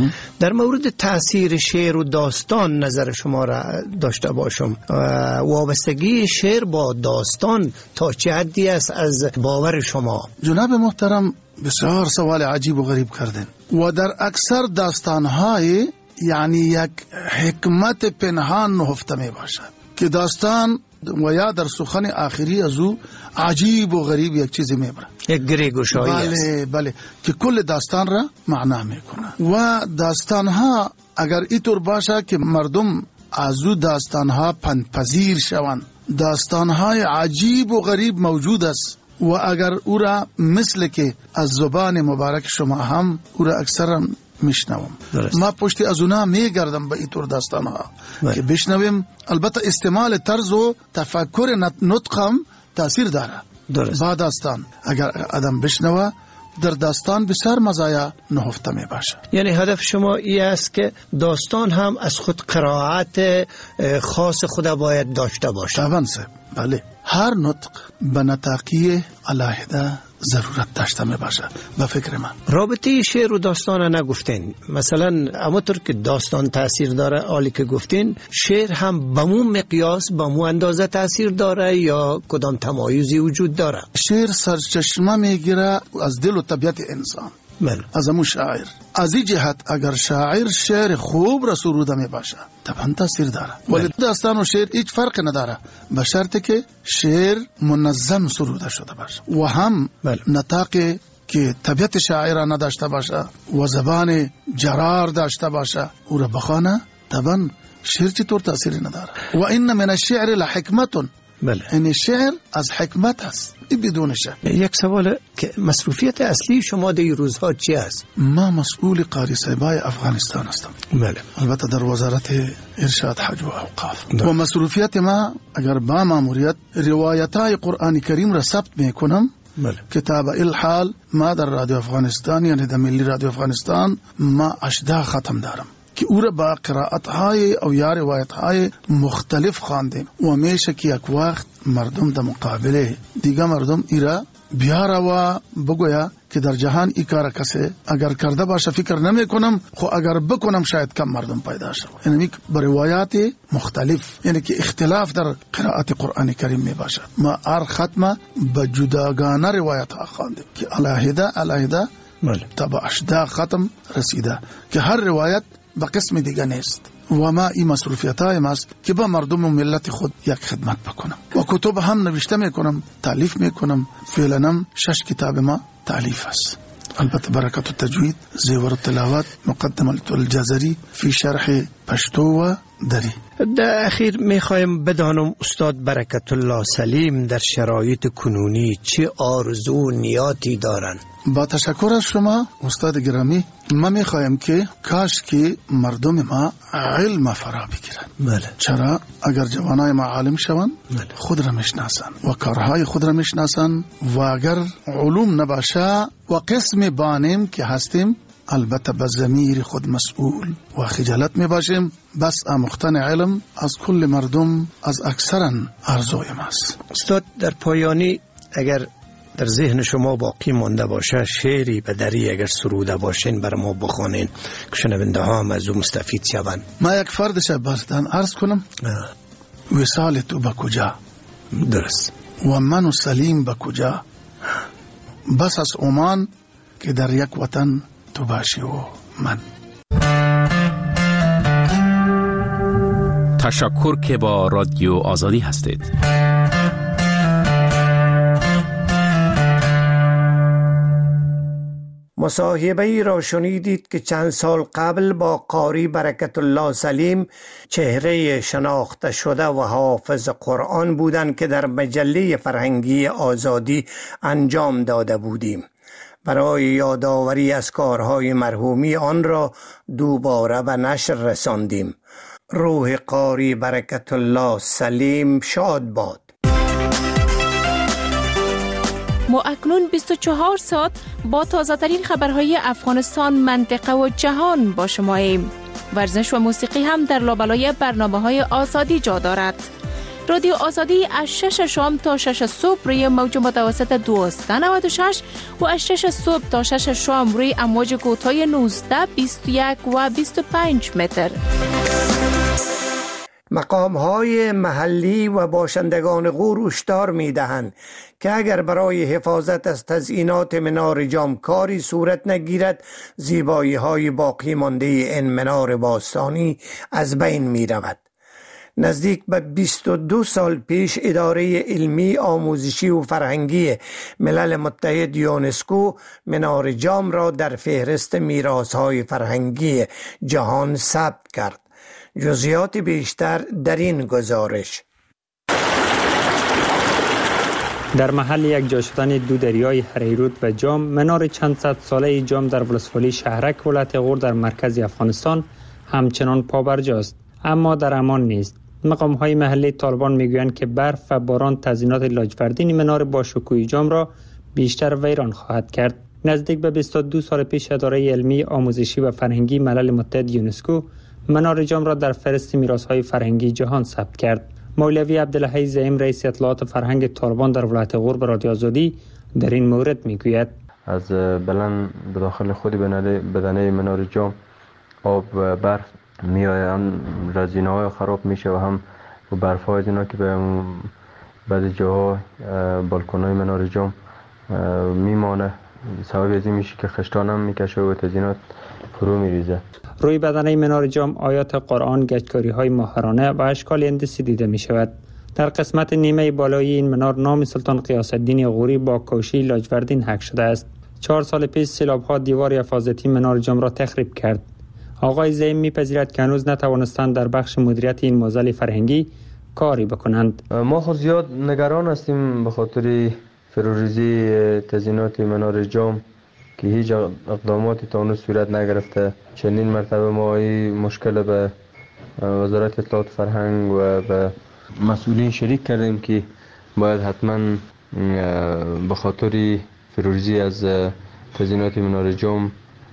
در مورد تاثیر شعر و داستان نظر شما را داشته باشم. وابستگی شعر با داستان تا چه حدی است از باور شما؟ جناب محترم بسیار سوال عجیب و غریب کردن و در اکثر داستان‌های یعنی یک حکمت پنهان نهفته می باشد که داستان و یا در سخن آخری از او عجیب و غریب یک چیزی میبره، یک گریگوشایی است. بله که کل داستان را معنا میکنه و داستان ها اگر اینطور باشه که مردم از او داستان ها پندپذیر شوند، داستان های عجیب و غریب موجود است و اگر او را مثل که از زبان مبارک شما هم او را اکثر میشنوم، ما پشتی از اونا میگردم به اینطور داستان ها که بشنویم. البته استعمال طرز و تفکر نطقم تاثیر داره. با داستان اگر آدم بشنوه در داستان بسیار مزایا نهفته می باشه. یعنی هدف شما این است که داستان هم از خود قرائت خاص خود باید داشته باشه. طبعا بله، هر نطق به نطاقی علیحده ضرورت داشته می باشه. به فکر من رابطه شعر و داستان نگفتین، مثلا همونطور که داستان تاثیر داره، عالی که گفتین، شعر هم به مو مقیاس به مو اندازه تاثیر داره یا کدام تمایزی وجود داره؟ شعر سرچشمه میگیره از دل و طبیعت انسان، از همون شاعر. از این جهت اگر شاعر شعر خوب را سروده می باشه طبعا تاثیر داره، ولی داستان و شعر هیچ فرق نداره به شرطی که شعر منظم سروده شده باشه و هم نطاقی که طبیعت شاعر نداشته باشه و زبان جرار داشته باشه او را بخوانه، طبعا شعر چطور تاثیری نداره. و این من الشعر لحکمتون، این شعر از حکمت هست، این بدون شک. یک سوال که مصروفیت اصلی شما در روزها چی است؟ ما مسئول قاری صاحبای افغانستان هستم. البته در وزارت ارشاد حج و اوقاف. و مصروفیت ما اگر با ماموریت روایتای قرآن کریم را ثبت میکنم. کتاب الحال ما در رادیو افغانستان یعنی در ملی رادیو افغانستان ما 18 ختم دارم که او را با قرائت‌های او یا روایت‌های مختلف خواندیم و همیشه که یک وقت مردم در مقابله دیگه مردم ایرا بیاره و بگویا که در جهان ای کار کسی اگر کرده باشه فکر نمی کنم، خو اگر بکنم شاید کم مردم پیدا شد. یعنی با روایات مختلف، یعنی که اختلاف در قرائت قرآن کریم می باشد. ما هر ختمه به جداگانه روایت ها خواندیم که علیحده تا به 18 ختم رسیده که هر روایت به قسم دیگه نیست و ما این مصروفیت های ماست که با مردم و ملت خود یک خدمت بکنم و کتب هم نوشته میکنم، تالیف میکنم. فعلا 6 کتاب ما تالیف است. البته برکت التجوید، زیور التلاوت، مقدمه الجزری فی شرح پشتو و دری. در اخیر میخوایم بدانم استاد برکت الله سلیم در شرایط کنونی چه آرزو و نیاتی دارن؟ با تشکر از شما استاد گرامی، ما میخوایم که کاش که مردم ما علم فرا بگیرن. چرا؟ اگر جوانای ما عالم شوند خود را میشناسن و کارهای خود را میشناسن و اگر علوم نباشه و قسم بانیم که هستیم البته به ضمیر خود مسئول و خجالت می باشیم. بس آموختن علم از کل مردم از اکثرن آرزوی ماست. استاد در پایانی اگر در ذهن شما باقی مانده باشه شعری به دری اگر سروده باشین بر ما بخوانین که شنونده ها هم از او مستفید شوند. ما یک فرد شبستان عرض کنم. وصال تو به کجا؟ درست. و من و سلیم به کجا؟ بس از عمان که در یک وطن تو باشی و من. تشکر که با رادیو آزادی هستید. مصاحبه ای را شنیدید که چند سال قبل با قاری برکت الله سلیم، چهره شناخته شده و حافظ قرآن بودند که در مجله فرهنگی آزادی انجام داده بودیم. برای یادآوری از کارهای مرحومی آن را دوباره به نشر رساندیم. روح قاری برکت الله سلیم شاد باد. ما اکنون 24 ساعت با تازه‌ترین خبرهای افغانستان، منطقه و جهان با شماییم. ورزش و موسیقی هم در لابلای برنامه‌های آزادی جا دارد. رادیو آزادی از 6 شام تا 6 صبح روی موج متوسط 1296 و از 6 صبح تا 6 شام روی امواج کوتاه 19، 21 و 25 متر. مقام‌های محلی و باشندگان غور هشدار می‌دهند که اگر برای حفاظت از تزیینات منار جام کاری صورت نگیرد، زیبایی‌های باقی مانده این منار باستانی از بین می‌رود. نزدیک به 22 سال پیش اداره علمی، آموزشی و فرهنگی ملل متحد یونسکو منار جام را در فهرست میراث‌های فرهنگی جهان ثبت کرد. جزئیات بیشتر در این گزارش. در محل یک جا شدن دو دریای هریرود و جام، منار چند صد ساله جام در ولسوالی شهرک ولایت غور در مرکز افغانستان همچنان پابرجاست، اما در امان نیست. مقام‌های محلی طالبان میگویند که برف و باران تزیینات لاجوردین منار باشکوه جام را بیشتر ویران خواهد کرد. نزدیک به 22 سال پیش اداره علمی، آموزشی و فرهنگی ملل متحد یونسکو منار جام را در فهرست میراث‌های فرهنگی جهان ثبت کرد. مولوی عبدالحی زعیم رئیس اطلاعات فرهنگ طالبان در ولایت غور به رادیو آزادی در این مورد میگوید: از بلند به داخل خود بدنه منار جام آب و برف میآید، رزینه‌های خراب میشه و هم برف‌های اینا که به بعضی جاها بالکن‌های منار جام میمانه، سبب از این میشه که خشتان هم میکشه و تزیینات فرو میریزه. روی بدنه منار جام آیات قرآن، گچکاری‌های ماهرانه و اشکال هندسی دیده می شود. در قسمت نیمه بالایی این منار نام سلطان غیاث الدین غوری با کوشی لاجوردین حک شده است. 4 سال پیش سیلاب‌ها دیوار حفاظتی منار جام را تخریب کرد. آقای زعیم می‌پذیرد که هنوز نتوانستند در بخش مدیریت این معضل فرهنگی کاری بکنند. ما خود زیاد نگران هستیم به خاطر فروریزی تزیینات منار جام که هیچ اقداماتی تا هنوز صورت نگرفته. چندین مرتبه ما این مشکل به وزارت اطلاعات فرهنگ و به مسئولین شریک کردیم که باید حتما به خاطر فروریزی از تزیینات منار جام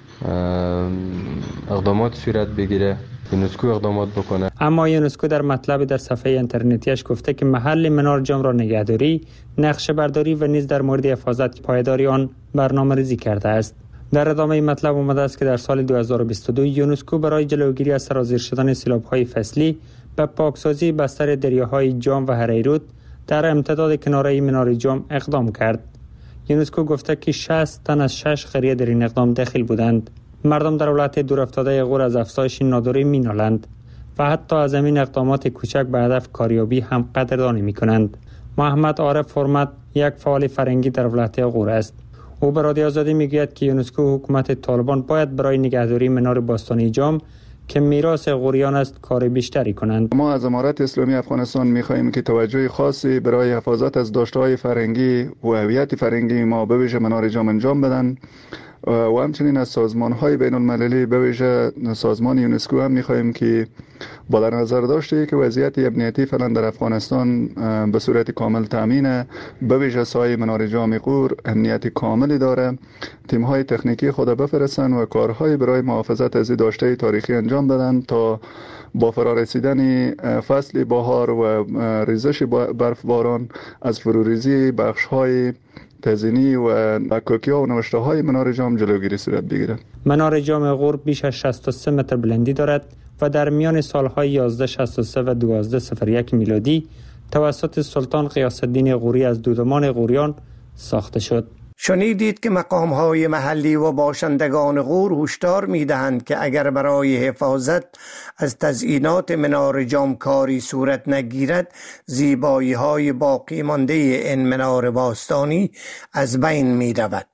اقدامات صورت بگیره، یونسکو اقدامات بکنه. اما یونسکو در مطلب در صفحه اینترنتیش گفته که محل منار جام را نگهداری، نقشه برداری و نیز در مورد حفاظت پایداری آن برنامه‌ریزی کرده است. در ادامه مطلب آمده است که در سال 2022 یونسکو برای جلوگیری از سرازیر شدن سیلاب‌های فصلی به پاکسازی بستر دریاهای جام و هریرود در امتداد کناره منار جام اقدام کرد. یونسکو گفته که 60 تن از 6 قریه در این اقدام داخل بودند. مردم در ولایت دورافتاده غور از افزایش ناداری مینالند و حتی از این اقدامات کوچک به هدف کاریابی هم قدردانی می‌کنند. محمد عارف حرمت یک فعال فرهنگی در ولایت غور است. او به رادیو آزادی میگوید که یونسکو حکومت طالبان باید برای نگهداری منار باستانی جام که میراث غوریان است کار بیشتری کنند. ما از امارت اسلامی افغانستان می‌خواهیم که توجه خاصی برای حفاظت از داشته‌های فرهنگی و هویت فرهنگی ما به ویژه منار جام انجام بدن و همچنین از سازمان‌های بین‌المللی به ویژه سازمان یونسکو هم می‌خواهیم که با در نظر داشته که وضعیت امنیتی فعلا در افغانستان به صورت کامل تامینه، به ویژه سایه منار جام غور امنیت کاملی داره، تیم‌های تکنیکی خود بفرستن و کارهای برای محافظت از داشته تاریخی انجام بدن تا با فرارسیدن فصل بهار و ریزش برفباران از فروریزی بخش‌های تزیینی و مکاکی‌ها و نوشته‌های منار جام جلوگیری صورت بگیرد. منار جام غور بیش از 63 متر بلندی دارد و در میان سالهای 1163 و 1201 میلادی توسط سلطان غیاث الدین غوری از دودمان غوریان ساخته شد. شنیدید که مقام‌های محلی و باشندگان غور هشدار می‌دهند که اگر برای حفاظت از تزیینات منار جام کاری صورت نگیرد، زیبایی‌های باقی مانده این منار باستانی از بین می‌رود.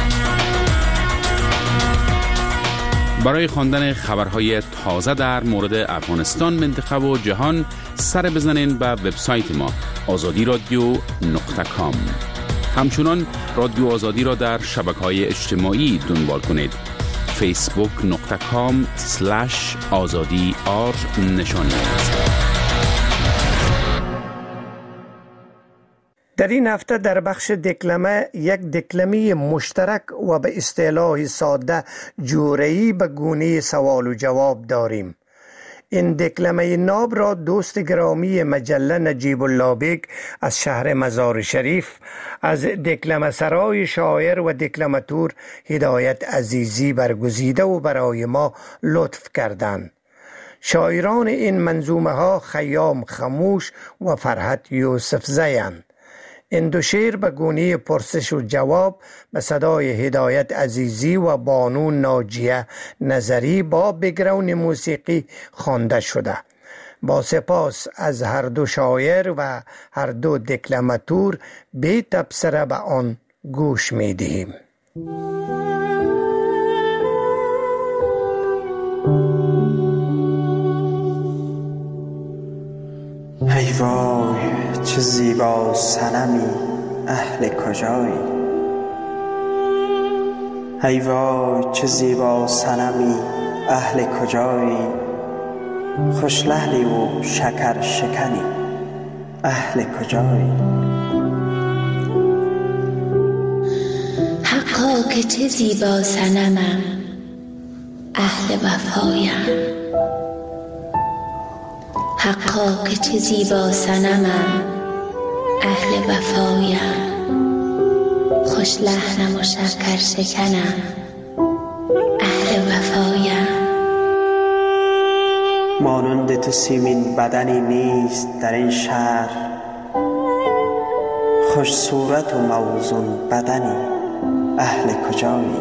برای خواندن خبرهای تازه در مورد افغانستان، منطقه و جهان سر بزنین به وبسایت ما azadiradio.com. همچنان رادیو آزادی را در شبکه‌های اجتماعی دنبال کنید. facebook.com/azadi_r نشانی است. در این هفته در بخش دکلمه یک دکلمه مشترک و به اصطلاح ساده جوره‌ای به گونه سوال و جواب داریم. این دکلمه ناب را دوست گرامی مجله نجیب الله بیگ از شهر مزار شریف از دکلمه سرای شاعر و دکلماتور هدایت عزیزی برگزیده و برای ما لطف کردند. شاعران این منظومه ها خیام خموش و فرحت یوسف زیند. این دو شعر به گونه پرسش و جواب به صدای هدایت عزیزی و بانو ناجیه نظری با بگراند موسیقی خوانده شده. با سپاس از هر دو شاعر و هر دو دکلماتور بی تبصره به آن گوش می دهیم. ای وای چه زیبا صنمی اهل کجایی، ای وای چه زیبا صنمی اهل کجایی، خوش لحنی و شکر شکنی اهل کجایی. حقا که چه زیبا صنمم اهل وفایم، حقا که چه زیبا صنمم اهل وفایم، خوش لحنم و شکر شکنم اهل وفایم. مانند تو سیمین بدنی نیست در این شهر، خوش صورت و موزون بدنی اهل کجایی.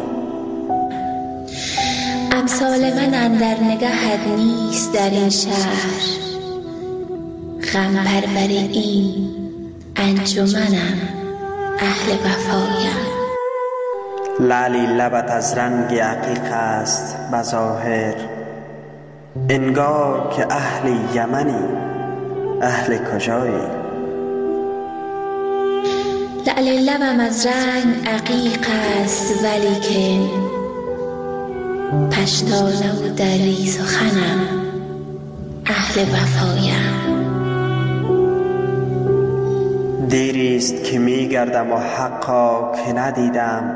امثال من اندر نگهت نیست در این شهر، غم پرور این انجمنم اهل وفایم. لعلی لبت از رنگ عقیق است بظاهر، انگار که اهل یمنی اهل کجایی. لعل لبم از رنگ عقیق است ولیکن پشتانه و دری سخنم اهل وفایم. دیریست که می گردم و حقا که ندیدم،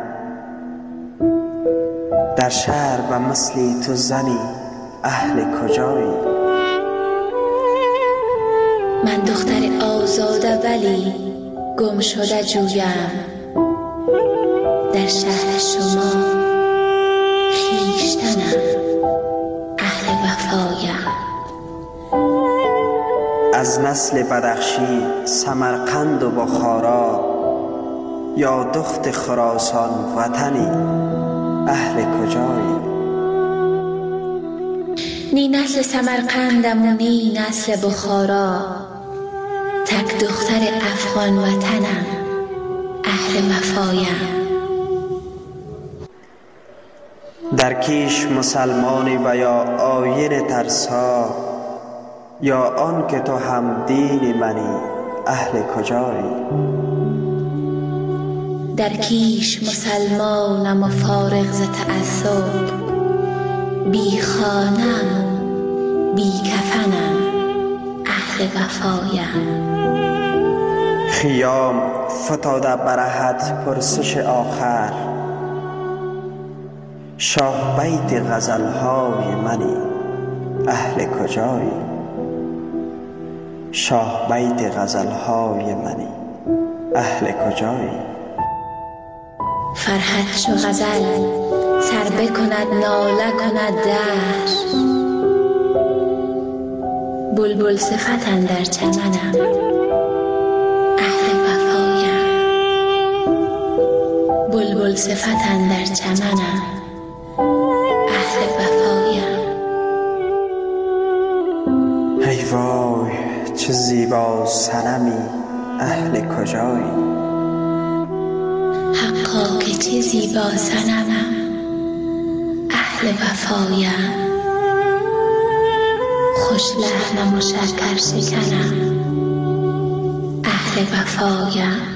در شهر و مثلی تو زنی اهل کجایی. من دختر آزاده ولی گم شده جویم، در شهر شما خویشتنم اهل وفایم. از نسل بدخشی سمرقند و بخارا، یا دخت خراسان وطنی اهل کجایی. نی نسل سمرقندم و نی نسل بخارا، تک دختر افغان وطنم اهل وفایم. در کیش مسلمانی و یا آیین ترسا، یا آن که تو هم دین منی اهل کجایی. در کیش مسلمانم و فارغ ز تعصب، بی خانم بی کفنم اهل وفایم. خیام فتاده برهت پرسش آخر، شاه بیت غزلهای منی اهل کجایی. شاه بیت غزلهای منی اهل کجایی. فرحت چو غزل سر بکند ناله کند دهر، بلبل صفت اندر چمنم اهل وفایم. بلبل صفت اندر چمنم اهل وفایم. ای وای چه زیبا صنمی اهل کجایی. حقا که چه زیبا صنمم اهل وفایم، خوش لحنم و شکر شکنم اهل وفایم.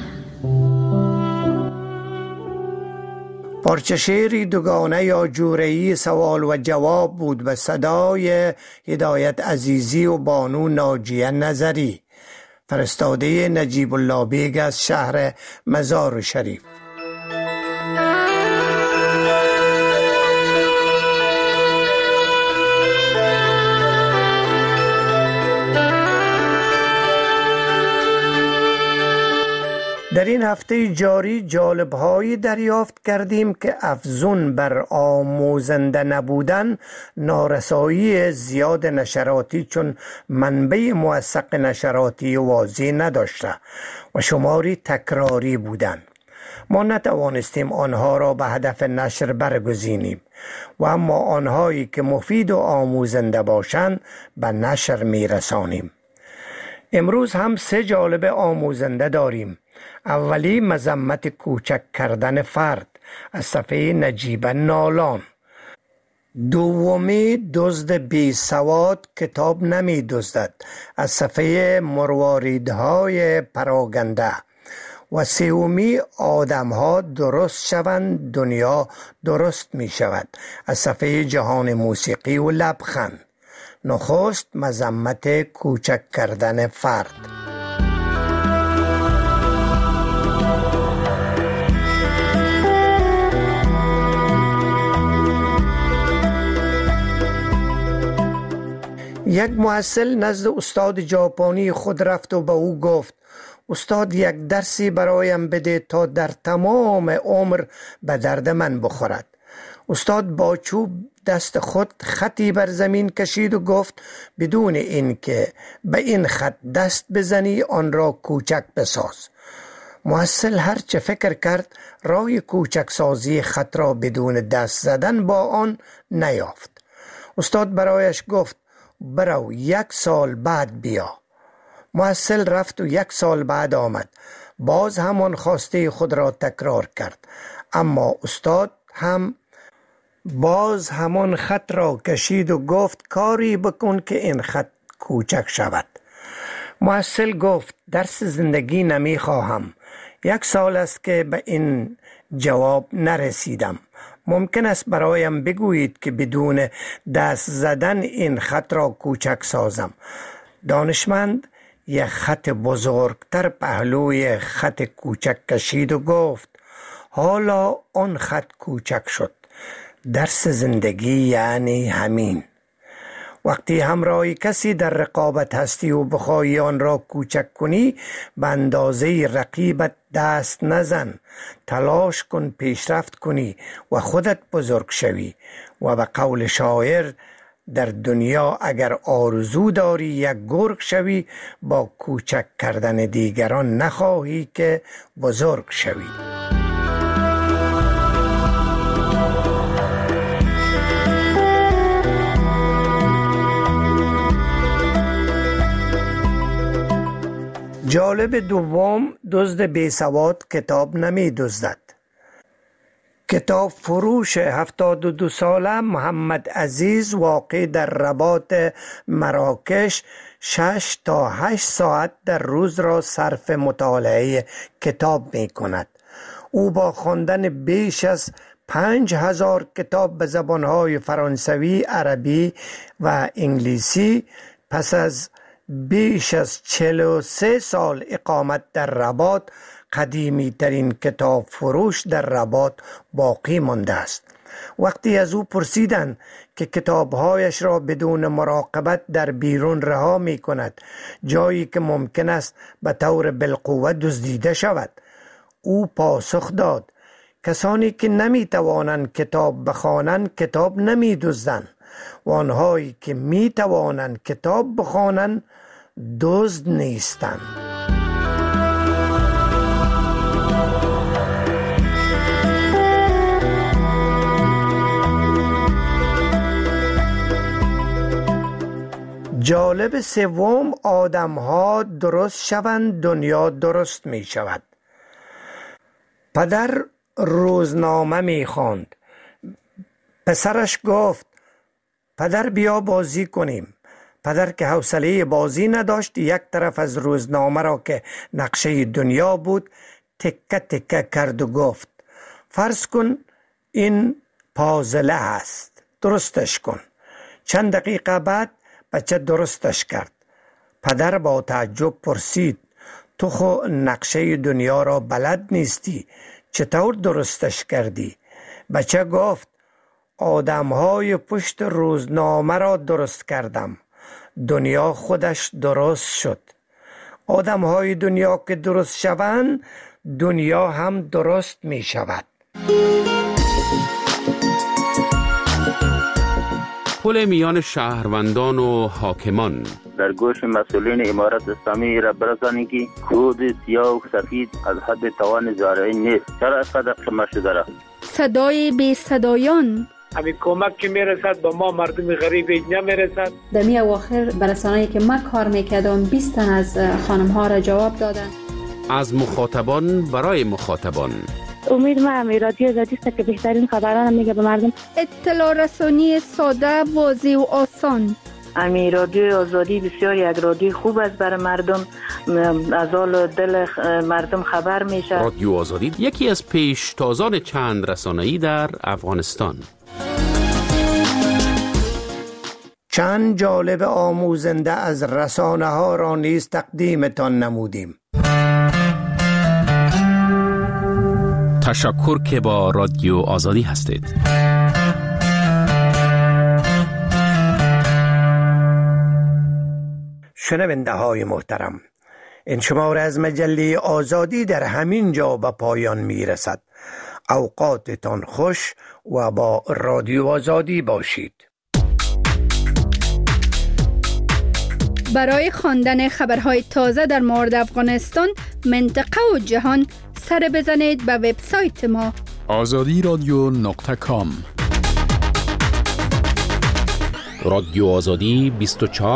پارچه شعری دوگانه یا جوره‌ای سوال و جواب بود به صدای هدایت عزیزی و بانو ناجیه نظری، فرستاده نجیب الله بیگ از شهر مزار شریف. در این هفته جاری جالب‌هایی دریافت کردیم که افزون بر آموزنده نبودن، نارسایی زیاد نشراتی چون منبع موثق نشراتی واضح نداشته و شماری تکراری بودند. ما نتوانستیم آنها را به هدف نشر برگزینیم و اما آنهایی که مفید و آموزنده باشند به نشر میرسانیم. امروز هم 3 جالب آموزنده داریم. اولی مذمت کوچک کردن فرد از صفحه نجیب نالان. دومی دزد بی سواد کتاب نمی دزدد از صفحه مرواریدهای پراگنده. و سومی آدم‌ها درست شوند دنیا درست می شود از صفحه جهان موسیقی و لبخند. نخست مذمت کوچک کردن فرد. یک محصل نزد استاد ژاپنی خود رفت و به او گفت: استاد یک درسی برایم بده تا در تمام عمر به درد من بخورد. استاد با چوب دست خود خطی بر زمین کشید و گفت: بدون اینکه به این خط دست بزنی آن را کوچک بساز. محصل هر چه فکر کرد راه کوچک سازی خط را بدون دست زدن با آن نیافت. استاد برایش گفت: برو 1 سال بعد بیا. محصل رفت و 1 سال بعد آمد. باز همان خواسته خود را تکرار کرد، اما استاد هم باز همان خط را کشید و گفت: کاری بکن که این خط کوچک شود. محصل گفت: درس زندگی نمی خواهم. 1 سال است که به این جواب نرسیدم. ممکن است برایم بگویید که بدون دست زدن این خط را کوچک سازم. دانشمند یک خط بزرگتر پهلوی خط کوچک کشید و گفت: حالا آن خط کوچک شد. درس زندگی یعنی همین. وقتی همراه کسی در رقابت هستی و بخواهی آن را کوچک کنی، به اندازه رقیبت دست نزن. تلاش کن پیشرفت کنی و خودت بزرگ شوی. و به قول شاعر: در دنیا اگر آرزو داری یک گرگ شوی، با کوچک کردن دیگران نخواهی که بزرگ شوی. جالب دوم دزد بی سواد کتاب نمی دزدد. کتاب فروش 72 ساله محمد عزیز واقع در رباط مراکش 6 تا 8 ساعت در روز را صرف مطالعه کتاب می کند. او با خواندن بیش از 5000 کتاب به زبانهای فرانسوی، عربی و انگلیسی پس از بیش از 43 سال اقامت در رباط قدیمی ترین کتاب فروش در رباط باقی مانده است. وقتی از او پرسیدند که کتابهایش را بدون مراقبت در بیرون رها می کند، جایی که ممکن است به طور بالقوه دزدیده شود، او پاسخ داد: کسانی که نمی توانند کتاب بخوانند کتاب نمی دزدند و آنهایی که می توانند کتاب بخوانند دزد نیستند. جالب سوم آدم‌ها درست شوند دنیا درست می شود. پدر روزنامه می خواند. پسرش گفت: پدر بیا بازی کنیم. پدر که حوصله بازی نداشت، یک طرف از روزنامه را که نقشه دنیا بود تکه تکه کرد و گفت: فرض کن این پازله است، درستش کن. چند دقیقه بعد بچه درستش کرد. پدر با تعجب پرسید: تو خو نقشه دنیا را بلد نیستی، چطور درستش کردی؟ بچه گفت: آدمهای پشت روزنامه را درست کردم، دنیا خودش درست شد. آدمهای دنیا که درست شوند دنیا هم درست می شود. پل میان شهروندان و حاکمان در گوش مسئولین امارت اسلامی را برسانید که کود سیاه و سفید از حد توان زارعی نیست. چرا از قدر قمه شده را؟ صدای بی صدایان، همین کمک که میرسد به ما مردم غریب نمیرسد. در می اواخر برسانه‌ای که من کار میکردم 20 تن از خانم ها را جواب دادن. از مخاطبان برای مخاطبان. امید ما رادیو آزادی است که بهترین خبران میگه به مردم. اطلاع رسانی ساده، واضح و آسان. رادیو آزادی بسیار یک رادیو خوب است برای مردم، از حال دل مردم خبر میشه. رادیو آزادی یکی از پیشتازان چند رسانه‌ای در افغانستان. چند جالب آموزنده از رسانه ها را نیز تقدیمتان نمودیم. تشکر که با رادیو آزادی هستید. شنونده های محترم، این شماره از مجله آزادی در همین جا به پایان می رسد. اوقاتتان خوش و با رادیو آزادی باشید. برای خواندن خبرهای تازه در مورد افغانستان، منطقه و جهان سر بزنید به وبسایت ما azadiradio.com. رادیو آزادی 24